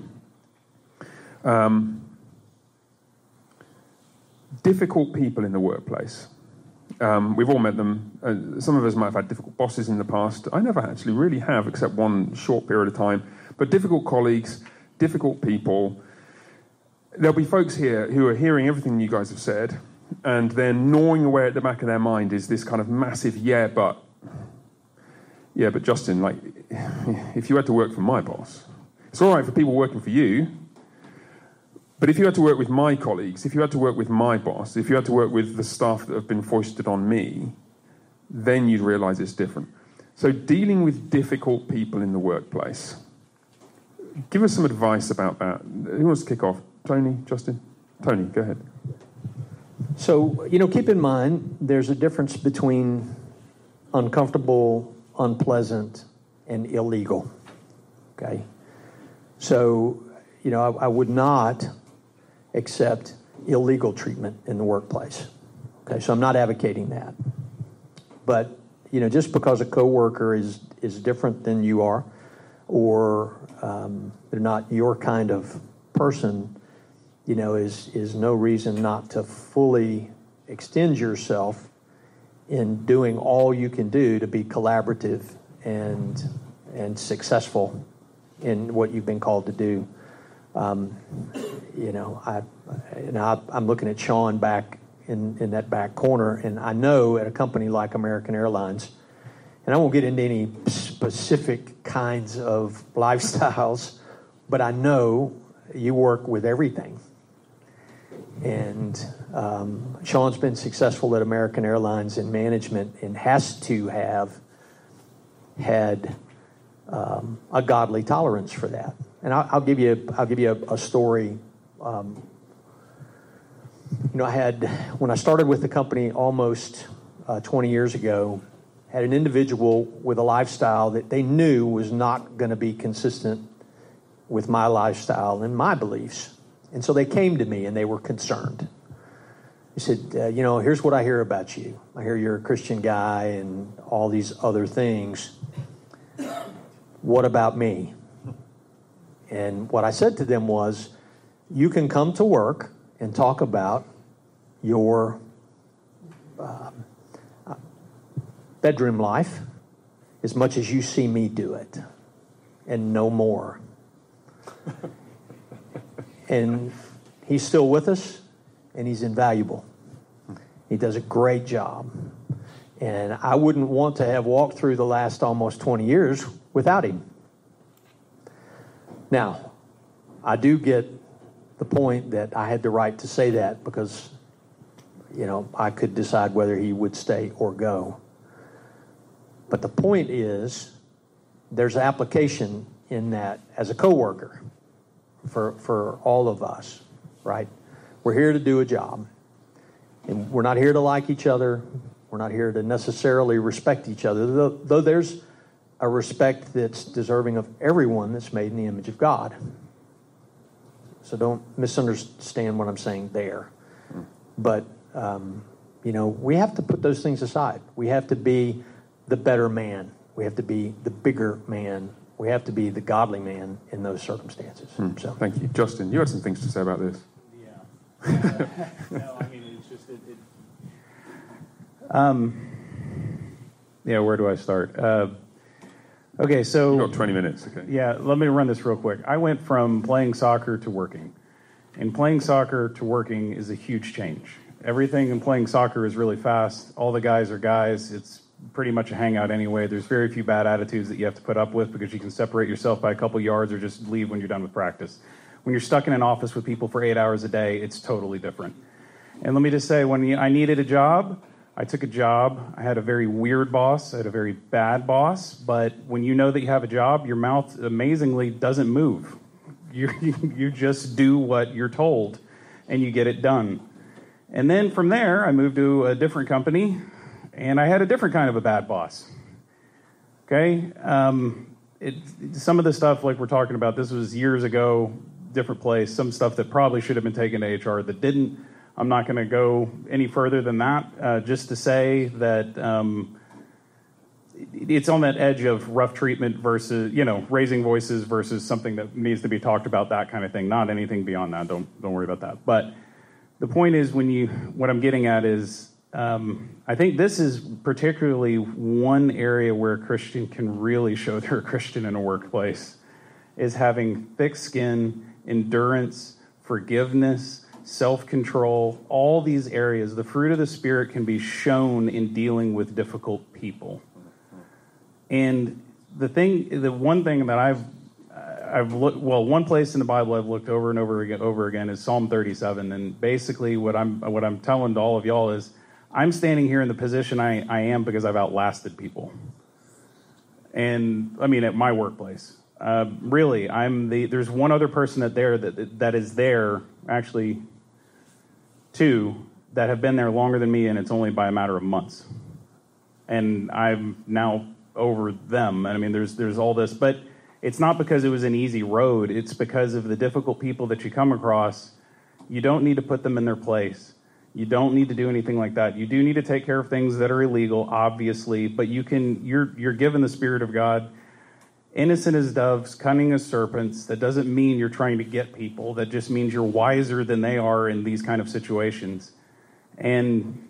Difficult people in the workplace. We've all met them. Some of us might have had difficult bosses in the past. I never actually really have, except one short period of time. But difficult colleagues, difficult people. There'll be folks here who are hearing everything you guys have said, and then gnawing away at the back of their mind is this kind of massive yeah, but Justin, if you had to work for my boss, it's all right for people working for you, but if you had to work with my colleagues, if you had to work with my boss, if you had to work with the staff that have been foisted on me, then you'd realize it's different. So dealing with difficult people in the workplace. Give us some advice about that. Who wants to kick off? Tony, Justin? Tony, go ahead. So, keep in mind, there's a difference between uncomfortable, unpleasant, and illegal. Okay? So, I would not accept illegal treatment in the workplace. Okay? So I'm not advocating that. But, just because a coworker is different than you are, or they're not your kind of person, is no reason not to fully extend yourself in doing all you can do to be collaborative and successful in what you've been called to do. I'm looking at Sean back in that back corner, and I know at a company like American Airlines, and I won't get into any specific kinds of lifestyles, but I know you work with everything. And Sean's been successful at American Airlines in management and has to have had a godly tolerance for that. And I'll give you a story. I had, when I started with the company almost 20 years ago, had an individual with a lifestyle that they knew was not going to be consistent with my lifestyle and my beliefs. And so they came to me and they were concerned. He said, here's what I hear about you. I hear you're a Christian guy and all these other things. What about me? And what I said to them was, you can come to work and talk about your bedroom life as much as you see me do it, and no more. And he's still with us, and he's invaluable. He does a great job. And I wouldn't want to have walked through the last almost 20 years without him. Now, I do get the point that I had the right to say that because, I could decide whether he would stay or go. But the point is, there's application in that as a coworker for all of us, right? We're here to do a job, and we're not here to like each other. We're not here to necessarily respect each other, though there's a respect that's deserving of everyone that's made in the image of God. So don't misunderstand what I'm saying there. But, we have to put those things aside. We have to be the better man. We have to be the bigger man. We have to be the godly man in those circumstances. So, thank you. Justin, you had some things to say about this. Yeah. No, I mean, it's just... where do I start? Okay, so... You've got 20 minutes, okay. Yeah, let me run this real quick. I went from playing soccer to working. And playing soccer to working is a huge change. Everything in playing soccer is really fast. All the guys are guys. It's pretty much a hangout anyway. There's very few bad attitudes that you have to put up with because you can separate yourself by a couple yards or just leave when you're done with practice. When you're stuck in an office with people for 8 hours a day, it's totally different. And let me just say, when I needed a job, I took a job. I had a very weird boss. I had a very bad boss. But when you know that you have a job, your mouth amazingly doesn't move. You just do what you're told, and you get it done. And then from there, I moved to a different company, and I had a different kind of a bad boss. Okay? Some of the stuff like we're talking about, this was years ago, different place, some stuff that probably should have been taken to HR that didn't. I'm not going to go any further than that, just to say that it's on that edge of rough treatment versus, raising voices versus something that needs to be talked about, that kind of thing. Not anything beyond that. Don't worry about that. But the point is, what I'm getting at is, I think this is particularly one area where a Christian can really show they're a Christian in a workplace, is having thick skin, endurance, forgiveness, self-control, all these areas. The fruit of the Spirit can be shown in dealing with difficult people. And the one thing that I've looked, one place in the Bible I've looked over and over again is Psalm 37. And basically what I'm telling to all of y'all is, I'm standing here in the position I am because I've outlasted people. And I mean, at my workplace, really, there's one other person that is there, actually two, that have been there longer than me, and it's only by a matter of months. And I'm now over them. And I mean, there's all this, but it's not because it was an easy road. It's because of the difficult people that you come across. You don't need to put them in their place. You don't need to do anything like that. You do need to take care of things that are illegal, obviously, but you're given the Spirit of God. Innocent as doves, cunning as serpents. That doesn't mean you're trying to get people. That just means you're wiser than they are in these kind of situations. And,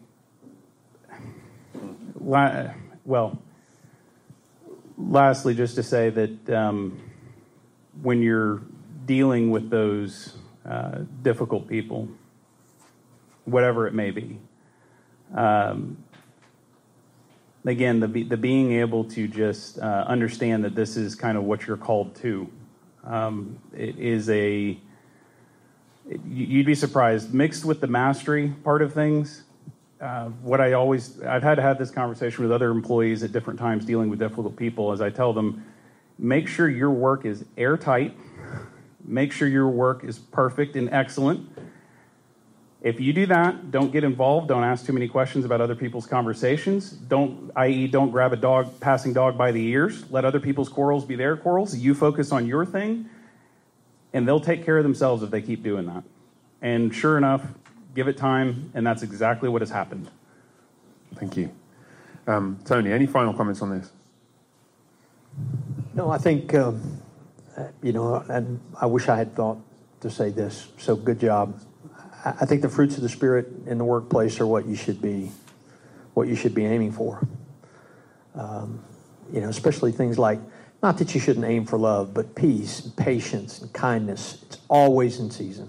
lastly, just to say that when you're dealing with those difficult people, whatever it may be, again, the being able to just understand that this is kind of what you're called to. It is you'd be surprised, mixed with the mastery part of things. I've had to have this conversation with other employees at different times dealing with difficult people, as I tell them, make sure your work is airtight, make sure your work is perfect and excellent. If you do that, don't get involved. Don't ask too many questions about other people's conversations. Don't grab a passing dog by the ears. Let other people's quarrels be their quarrels. You focus on your thing, and they'll take care of themselves if they keep doing that. And sure enough, give it time, and that's exactly what has happened. Thank you. Tony, any final comments on this? No, I think, and I wish I had thought to say this, so good job. I think the fruits of the Spirit in the workplace are what you should be aiming for. Especially things like, not that you shouldn't aim for love, but peace, and patience, and kindness. It's always in season.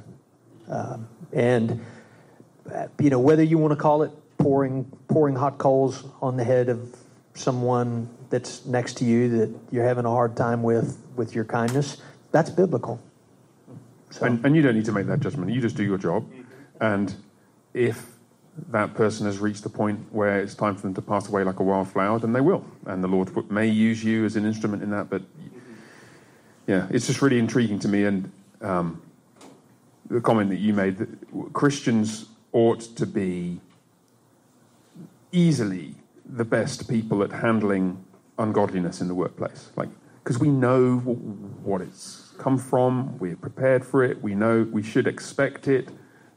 Whether you want to call it pouring hot coals on the head of someone that's next to you that you're having a hard time with your kindness, that's biblical. So. And you don't need to make that judgment. You just do your job. And if that person has reached the point where it's time for them to pass away like a wildflower, then they will. And the Lord may use you as an instrument in that. But yeah, it's just really intriguing to me. And the comment that you made, that Christians ought to be easily the best people at handling ungodliness in the workplace. Like, because we know what it's come from, we're prepared for it, we know we should expect it.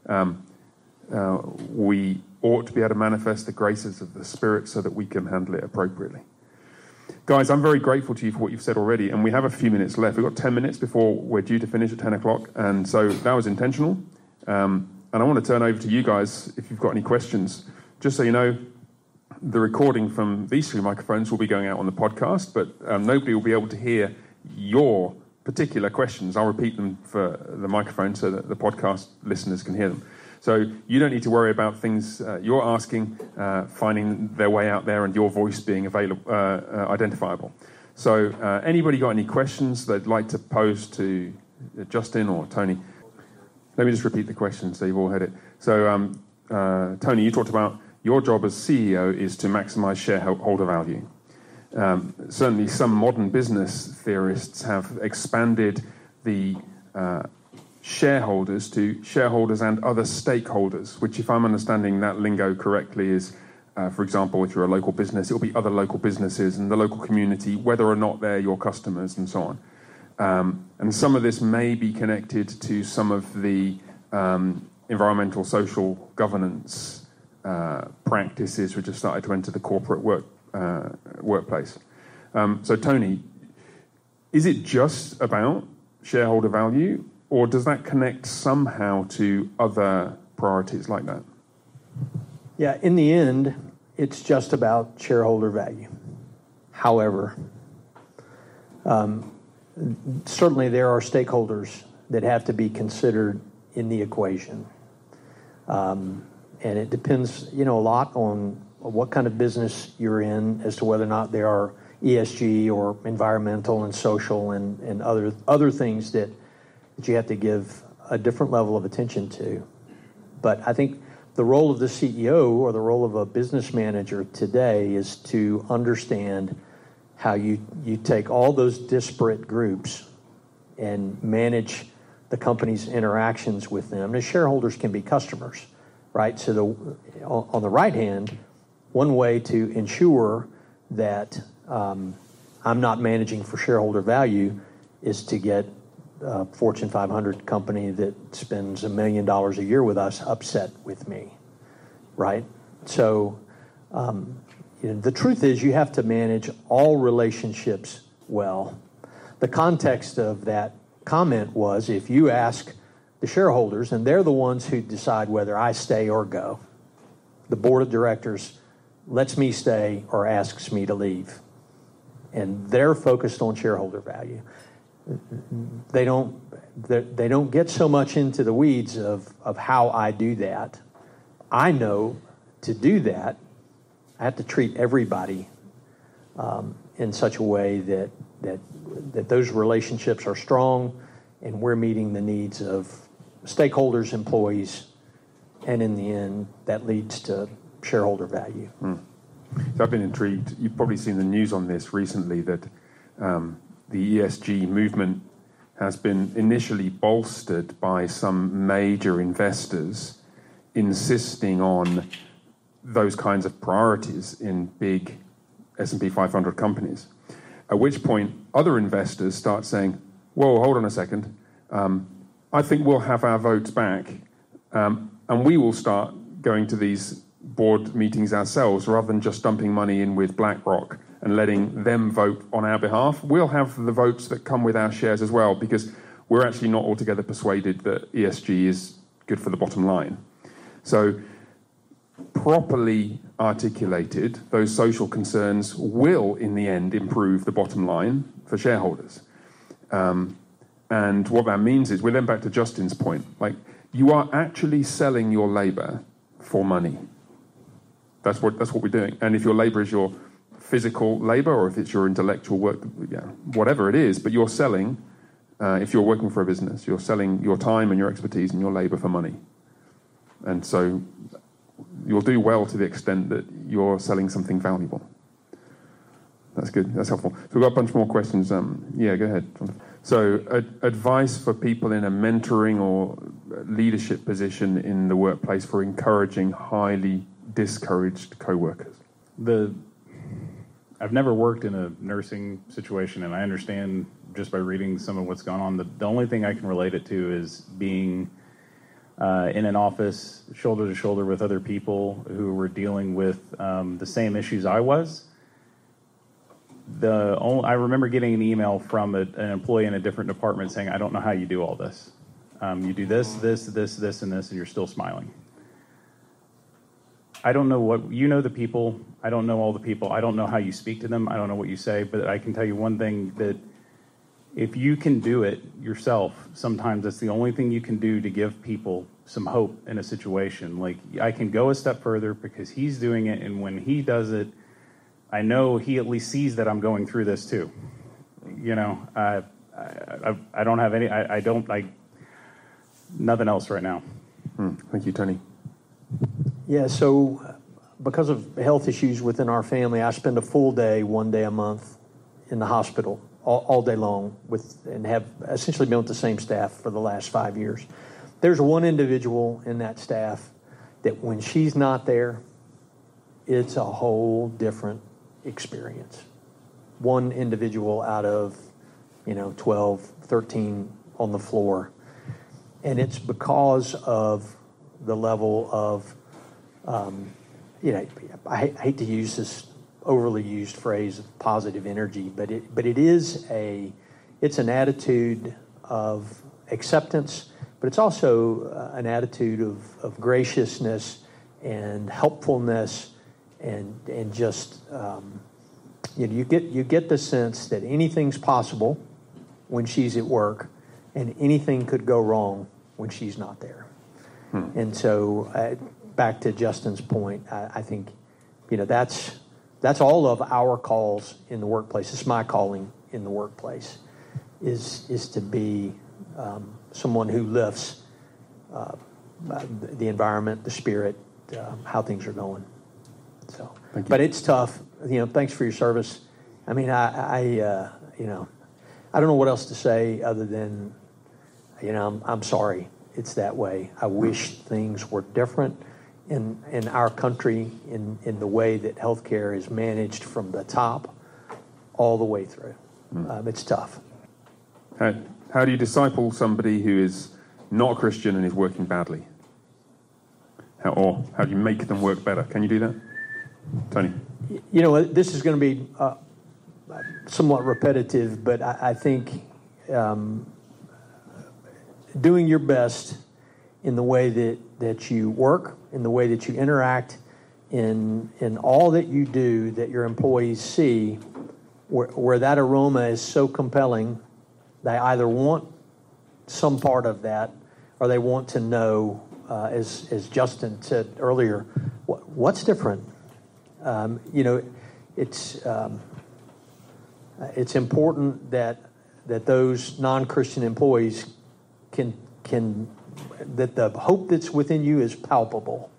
We ought to be able to manifest the graces of the Spirit so that we can handle it appropriately. Guys, I'm very grateful to you for what you've said already, and we have a few minutes left. We've got 10 minutes before we're due to finish at 10 o'clock, and so that was intentional. And I want to turn over to you guys if you've got any questions. Just so you know, the recording from these 3 microphones will be going out on the podcast, but nobody will be able to hear your particular questions. I'll repeat them for the microphone so that the podcast listeners can hear them. So you don't need to worry about things you're asking, finding their way out there and your voice being identifiable. So anybody got any questions they'd like to pose to Justin or Tony? Let me just repeat the questions so you've all heard it. So Tony, you talked about your job as CEO is to maximize shareholder value. Certainly some modern business theorists have expanded the shareholders to shareholders and other stakeholders, which, if I'm understanding that lingo correctly, is, for example, if you're a local business, it'll be other local businesses and the local community, whether or not they're your customers and so on. And some of this may be connected to some of the environmental, social governance practices which have started to enter the corporate workplace. So, Tony, is it just about shareholder value, or does that connect somehow to other priorities like that? Yeah, in the end, it's just about shareholder value. However, certainly there are stakeholders that have to be considered in the equation. And it depends, a lot on what kind of business you're in as to whether or not there are ESG or environmental and social and other things that you have to give a different level of attention to. But I think the role of the CEO or the role of a business manager today is to understand how you take all those disparate groups and manage the company's interactions with them. The shareholders can be customers, right? So on the right hand, one way to ensure that I'm not managing for shareholder value is to get a Fortune 500 company that spends $1 million a year with us upset with me, right? So the truth is you have to manage all relationships well. The context of that comment was if you ask the shareholders, and they're the ones who decide whether I stay or go. The board of directors lets me stay or asks me to leave. And they're focused on shareholder value. They don't get so much into the weeds of how I do that. I know to do that, I have to treat everybody in such a way that those relationships are strong and we're meeting the needs of stakeholders, employees, and in the end, that leads to shareholder value. So I've been intrigued. You've probably seen the news on this recently that the ESG movement has been initially bolstered by some major investors insisting on those kinds of priorities in big S&P 500 companies. At which point, other investors start saying, whoa, hold on a second. I think we'll have our votes back and we will start going to these board meetings ourselves rather than just dumping money in with BlackRock and letting them vote on our behalf. We'll have the votes that come with our shares as well because we're actually not altogether persuaded that ESG is good for the bottom line. So properly articulated, those social concerns will in the end improve the bottom line for shareholders. And what that means is, we're then back to Justin's point, like you are actually selling your labor for money. That's what we're doing. And if your labor is your physical labor or if it's your intellectual work, whatever it is, but you're selling, if you're working for a business, you're selling your time and your expertise and your labor for money. And so you'll do well to the extent that you're selling something valuable. That's good. That's helpful. So we've got a bunch more questions. Yeah, go ahead. So advice for people in a mentoring or leadership position in the workplace for encouraging highly discouraged co-workers. I've never worked in a nursing situation, and I understand just by reading some of what's gone on. The only thing I can relate it to is being in an office, shoulder to shoulder with other people who were dealing with the same issues I was. I remember getting an email from an employee in a different department saying, "I don't know how you do all this. You do this, this, this, this, and this, and you're still smiling." I don't know what, you know the people, I don't know all the people, I don't know how you speak to them, I don't know what you say, but I can tell you one thing, that if you can do it yourself, sometimes that's the only thing you can do to give people some hope in a situation. Like, I can go a step further because he's doing it, and when he does it, I know he at least sees that I'm going through this too. You know, I don't have any, I don't, nothing else right now. Thank you, Tony. Yeah, so because of health issues within our family, I spend a full day, 1 day a month in the hospital all day long and have essentially been with the same staff for the last 5 years. There's one individual in that staff that when she's not there, it's a whole different experience. One individual out of, 12, 13 on the floor. And it's because of the level of, I hate to use this overly used phrase of positive energy, but it's an attitude of acceptance, but it's also an attitude of graciousness and helpfulness, and just you get the sense that anything's possible when she's at work, and anything could go wrong when she's not there. And so, back to Justin's point, I think, that's all of our calls in the workplace. It's my calling in the workplace, is to be someone who lifts the environment, the spirit, how things are going. So, but it's tough. Thanks for your service. I mean, I don't know what else to say other than, I'm sorry it's that way. I wish things were different in our country, in the way that healthcare is managed from the top all the way through. It's tough. How do you disciple somebody who is not a Christian and is working badly? How do you make them work better? Can you do that? Tony? This is going to be somewhat repetitive, but I think doing your best in the way that you work, in the way that you interact, in all that you do, that your employees see, where that aroma is so compelling, they either want some part of that, or they want to know, as Justin said earlier, what's different. It's important that those non-Christian employees can that the hope that's within you is palpable.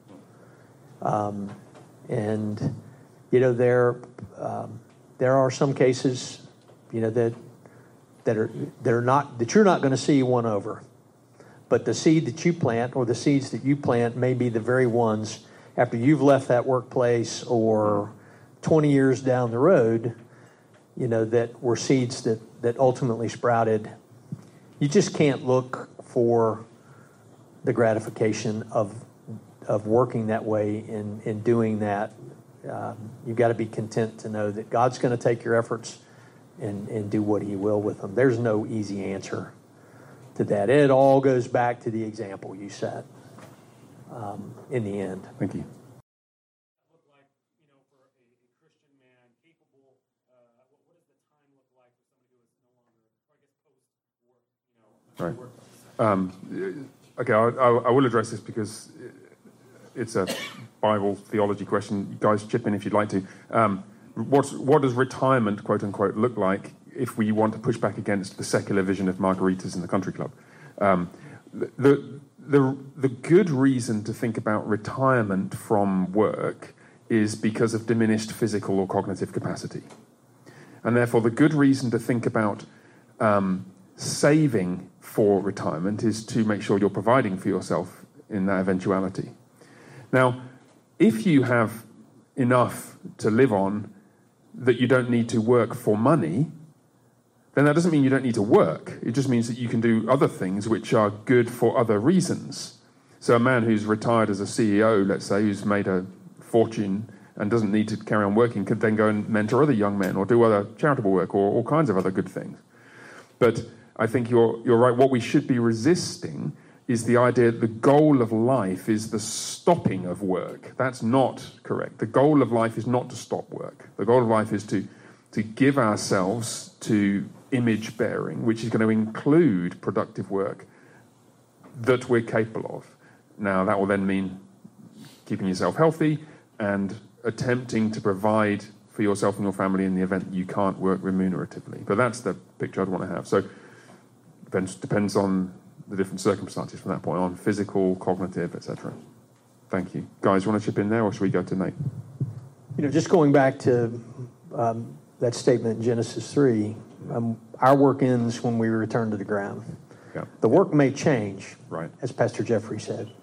And there are some cases that you're not going to see one over, but the seed that you plant, or the seeds that you plant, may be the very ones after you've left that workplace, or 20 years down the road, that were seeds that ultimately sprouted. You just can't look for the gratification of working that way and doing that. You've got to be content to know that God's going to take your efforts and do what He will with them. There's no easy answer to that. It all goes back to the example you set in the end. Thank you. Right. Okay, I will address this because it's a Bible theology question. You guys chip in if you'd like to. What does retirement, quote unquote, look like if we want to push back against the secular vision of margaritas in the country club? The the good reason to think about retirement from work is because of diminished physical or cognitive capacity. And therefore, the good reason to think about saving for retirement is to make sure you're providing for yourself in that eventuality. Now, if you have enough to live on that you don't need to work for money, then that doesn't mean you don't need to work. It just means that you can do other things which are good for other reasons. So a man who's retired as a CEO, let's say, who's made a fortune and doesn't need to carry on working, could then go and mentor other young men or do other charitable work or all kinds of other good things. But I think you're right. What we should be resisting is the idea that the goal of life is the stopping of work. That's not correct. The goal of life is not to stop work. The goal of life is to give ourselves to image bearing, which is going to include productive work that we're capable of. Now, that will then mean keeping yourself healthy and attempting to provide for yourself and your family in the event that you can't work remuneratively. But that's the picture I'd want to have. So depends on the different circumstances from that point on, physical, cognitive, etc. Thank you. Guys, you want to chip in there, or should we go to Nate? Just going back to that statement in Genesis 3, our work ends when we return to the ground. Yeah. The work may change, right, as Pastor Jeffrey said.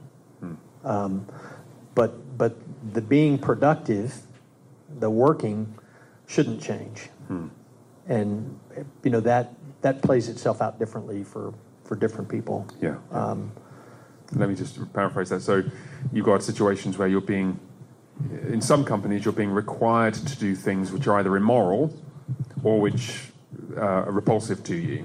But the being productive, the working, shouldn't change. And that plays itself out differently for different people. Yeah. Let me just paraphrase that. So you've got situations where in some companies, you're being required to do things which are either immoral or which are repulsive to you.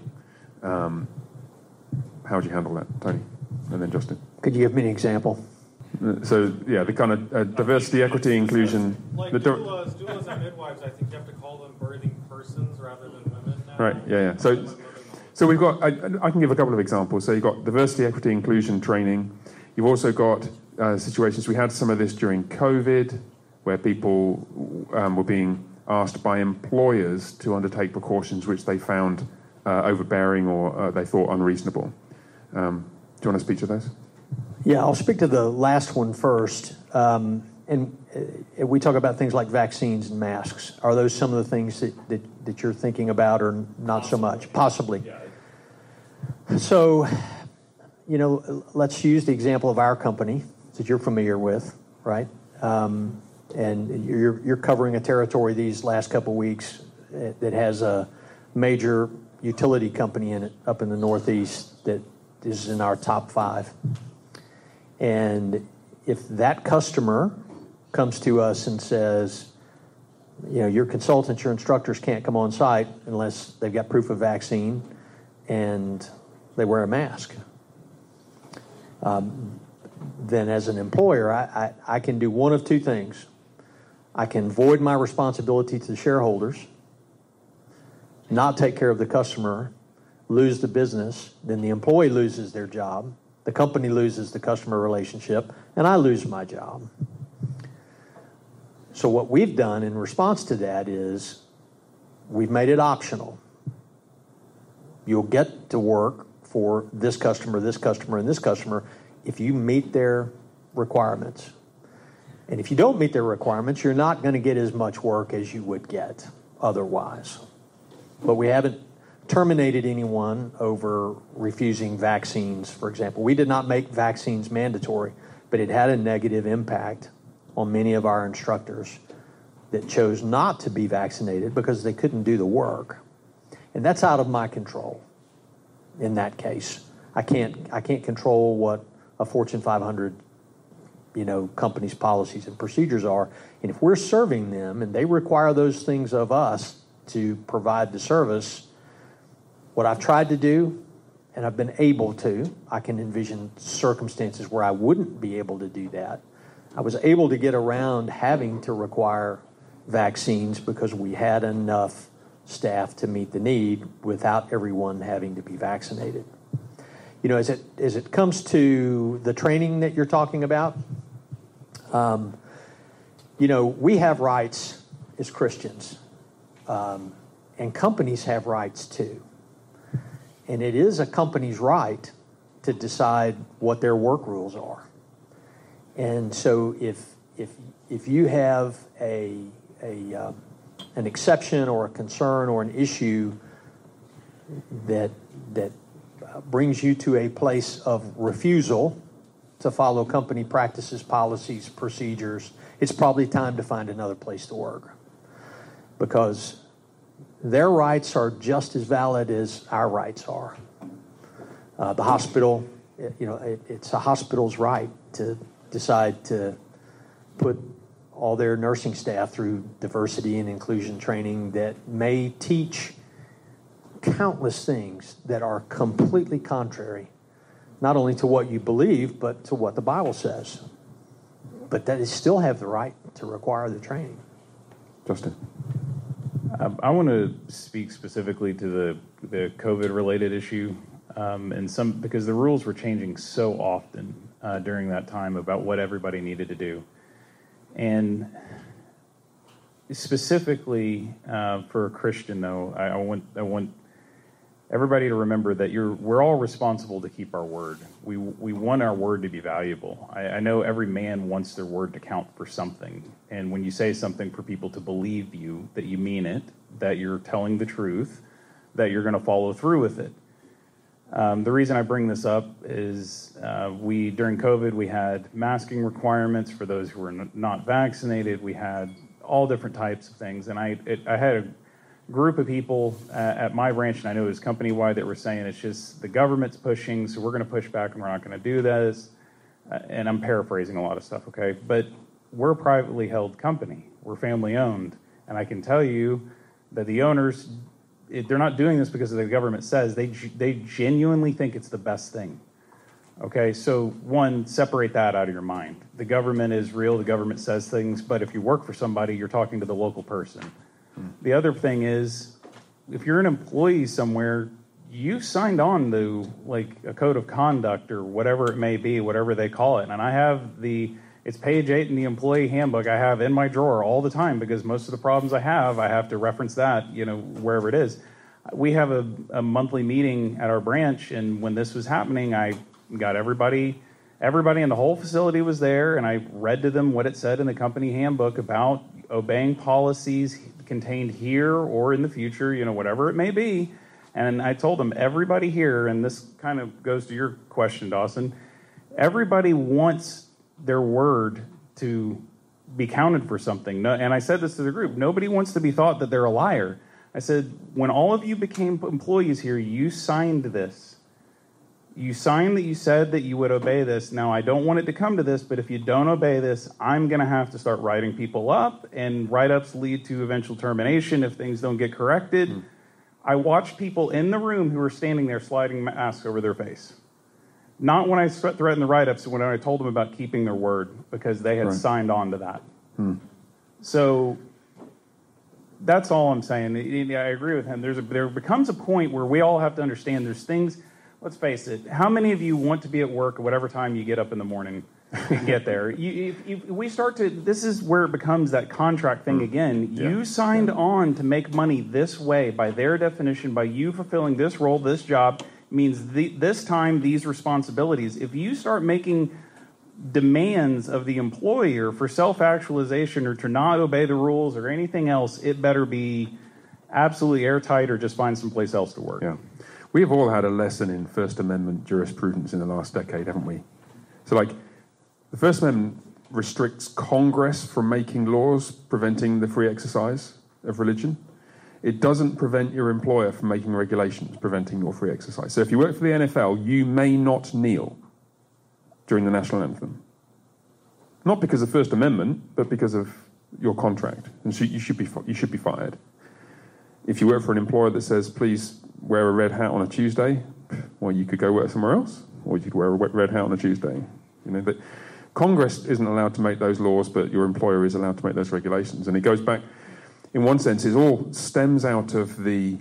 How would you handle that, Tony? And then Justin. Could you give me an example? So, yeah, the kind of diversity, equity, inclusion. Like doulas and midwives, I think you have to call them birthing persons rather than women now. Right, yeah. So we've got, I can give a couple of examples. So you've got diversity, equity, inclusion training. You've also got situations, we had some of this during COVID, where people were being asked by employers to undertake precautions which they found overbearing or they thought unreasonable. Do you want to speak to those? Yeah, I'll speak to the last one first. And we talk about things like vaccines and masks. Are those some of the things that you're thinking about, or not so much? Possibly. Yeah. So, let's use the example of our company that you're familiar with, right? And you're covering a territory these last couple of weeks that has a major utility company in it up in the Northeast that is in our top 5. And if that customer comes to us and says, your consultants, your instructors can't come on site unless they've got proof of vaccine and they wear a mask, then as an employer, I can do one of two things. I can void my responsibility to the shareholders, not take care of the customer, lose the business, then the employee loses their job, the company loses the customer relationship, and I lose my job. So what we've done in response to that is we've made it optional. You'll get to work for this customer, and this customer if you meet their requirements. And if you don't meet their requirements, you're not going to get as much work as you would get otherwise. But we haven't terminated anyone over refusing vaccines, for example. We did not make vaccines mandatory, but it had a negative impact on many of our instructors that chose not to be vaccinated because they couldn't do the work. And that's out of my control in that case. I can't control what a Fortune 500 company's policies and procedures are. And if we're serving them and they require those things of us to provide the service, what I've tried to do, and I've been able to, I can envision circumstances where I wouldn't be able to do that. I was able to get around having to require vaccines because we had enough staff to meet the need without everyone having to be vaccinated. As it comes to the training that you're talking about, we have rights as Christians, and companies have rights too. And it is a company's right to decide what their work rules are. And so if you have an exception or a concern or an issue that brings you to a place of refusal to follow company practices, policies, procedures, it's probably time to find another place to work, because their rights are just as valid as our rights are. The hospital, it's a hospital's right to decide to put all their nursing staff through diversity and inclusion training that may teach countless things that are completely contrary, not only to what you believe, but to what the Bible says. But that they still have the right to require the training. Justin. I want to speak specifically to the COVID-related issue, because the rules were changing so often during that time about what everybody needed to do. And specifically for a Christian, though, I want everybody to remember that we're all responsible to keep our word. We want our word to be valuable. I know every man wants their word to count for something. And when you say something for people to believe you, that you mean it, that you're telling the truth, that you're going to follow through with it. The reason I bring this up is during COVID, we had masking requirements for those who were not vaccinated. We had all different types of things. And I had a group of people at my branch, and I know it was company-wide, that were saying it's just the government's pushing, so we're going to push back and we're not going to do this. And I'm paraphrasing a lot of stuff, okay? But we're a privately held company. We're family-owned. And I can tell you that the owners, they're not doing this because the government says. They genuinely think it's the best thing. Okay, so one, separate that out of your mind. The government is real. The government says things. But if you work for somebody, you're talking to the local person. The other thing is, if you're an employee somewhere, you signed on to like a code of conduct or whatever it may be, whatever they call it. And I have it's page 8 in the employee handbook I have in my drawer all the time, because most of the problems I have to reference that, wherever it is. We have a monthly meeting at our branch, and when this was happening, I got everybody in the whole facility was there, and I read to them what it said in the company handbook about obeying policies contained here or in the future, whatever it may be. And I told them, everybody here, and this kind of goes to your question, Dawson, everybody wants their word to be counted for something. And I said this to the group, nobody wants to be thought that they're a liar. I said, when all of you became employees here, you signed this. You signed that you said that you would obey this. Now, I don't want it to come to this, but if you don't obey this, I'm going to have to start writing people up, and write-ups lead to eventual termination if things don't get corrected. I watched people in the room who were standing there sliding masks over their face. Not when I threatened the write-ups, when I told them about keeping their word, because they had signed on to that. So that's all I'm saying. I agree with him. There becomes a point where we all have to understand there's things. Let's face it. How many of you want to be at work at whatever time you get up in the morning and get there? This is where it becomes that contract thing again. Yeah. You signed on to make money this way by their definition, by you fulfilling this role, this job, means this time, these responsibilities. If you start making demands of the employer for self-actualization or to not obey the rules or anything else, it better be absolutely airtight or just find someplace else to work. Yeah. We have all had a lesson in First Amendment jurisprudence in the last decade, haven't we? So, the First Amendment restricts Congress from making laws preventing the free exercise of religion. It doesn't prevent your employer from making regulations preventing your free exercise. So if you work for the NFL, you may not kneel during the national anthem. Not because of the First Amendment, but because of your contract. And so you should be fired. If you work for an employer that says, please wear a red hat on a Tuesday, well, you could go work somewhere else, or you could wear a red hat on a Tuesday. But Congress isn't allowed to make those laws, but your employer is allowed to make those regulations. And it goes back, in one sense, it all stems out of the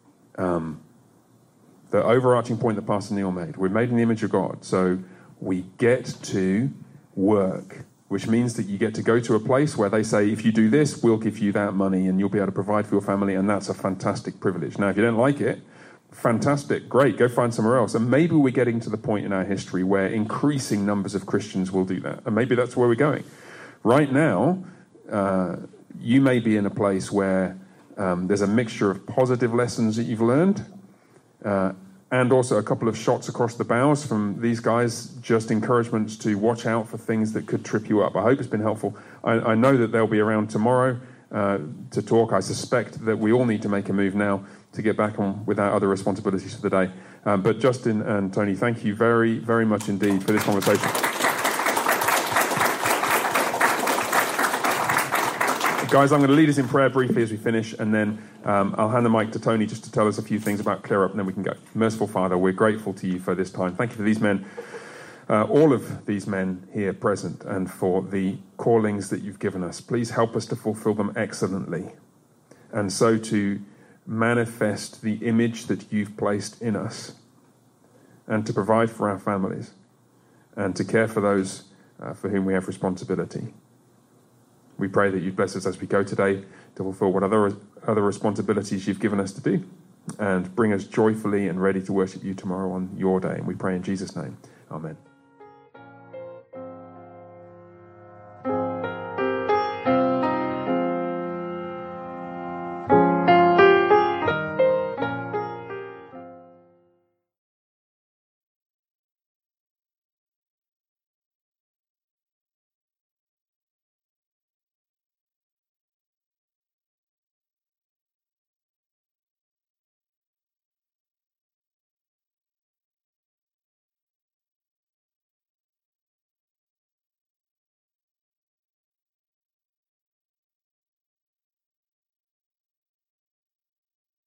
overarching point that Pastor Neil made. We're made in the image of God, so we get to work, which means that you get to go to a place where they say, if you do this, we'll give you that money and you'll be able to provide for your family, and that's a fantastic privilege. Now, if you don't like it, fantastic, great, go find somewhere else. And maybe we're getting to the point in our history where increasing numbers of Christians will do that. And maybe that's where we're going. Right now, you may be in a place where there's a mixture of positive lessons that you've learned and also a couple of shots across the bows from these guys, just encouragements to watch out for things that could trip you up. I hope it's been helpful. I know that they'll be around tomorrow to talk. I suspect that we all need to make a move now to get back on with our other responsibilities for the day. But Justin and Tony, thank you very, very much indeed for this conversation. Guys, I'm going to lead us in prayer briefly as we finish, and then I'll hand the mic to Tony just to tell us a few things about Clear Up, and then we can go. Merciful Father, we're grateful to you for this time. Thank you for these men, all of these men here present, and for the callings that you've given us. Please help us to fulfill them excellently, and so to manifest the image that you've placed in us, and to provide for our families, and to care for those for whom we have responsibility. We pray that you bless us as we go today to fulfill what other responsibilities you've given us to do, and bring us joyfully and ready to worship you tomorrow on your day. And we pray in Jesus' name. Amen.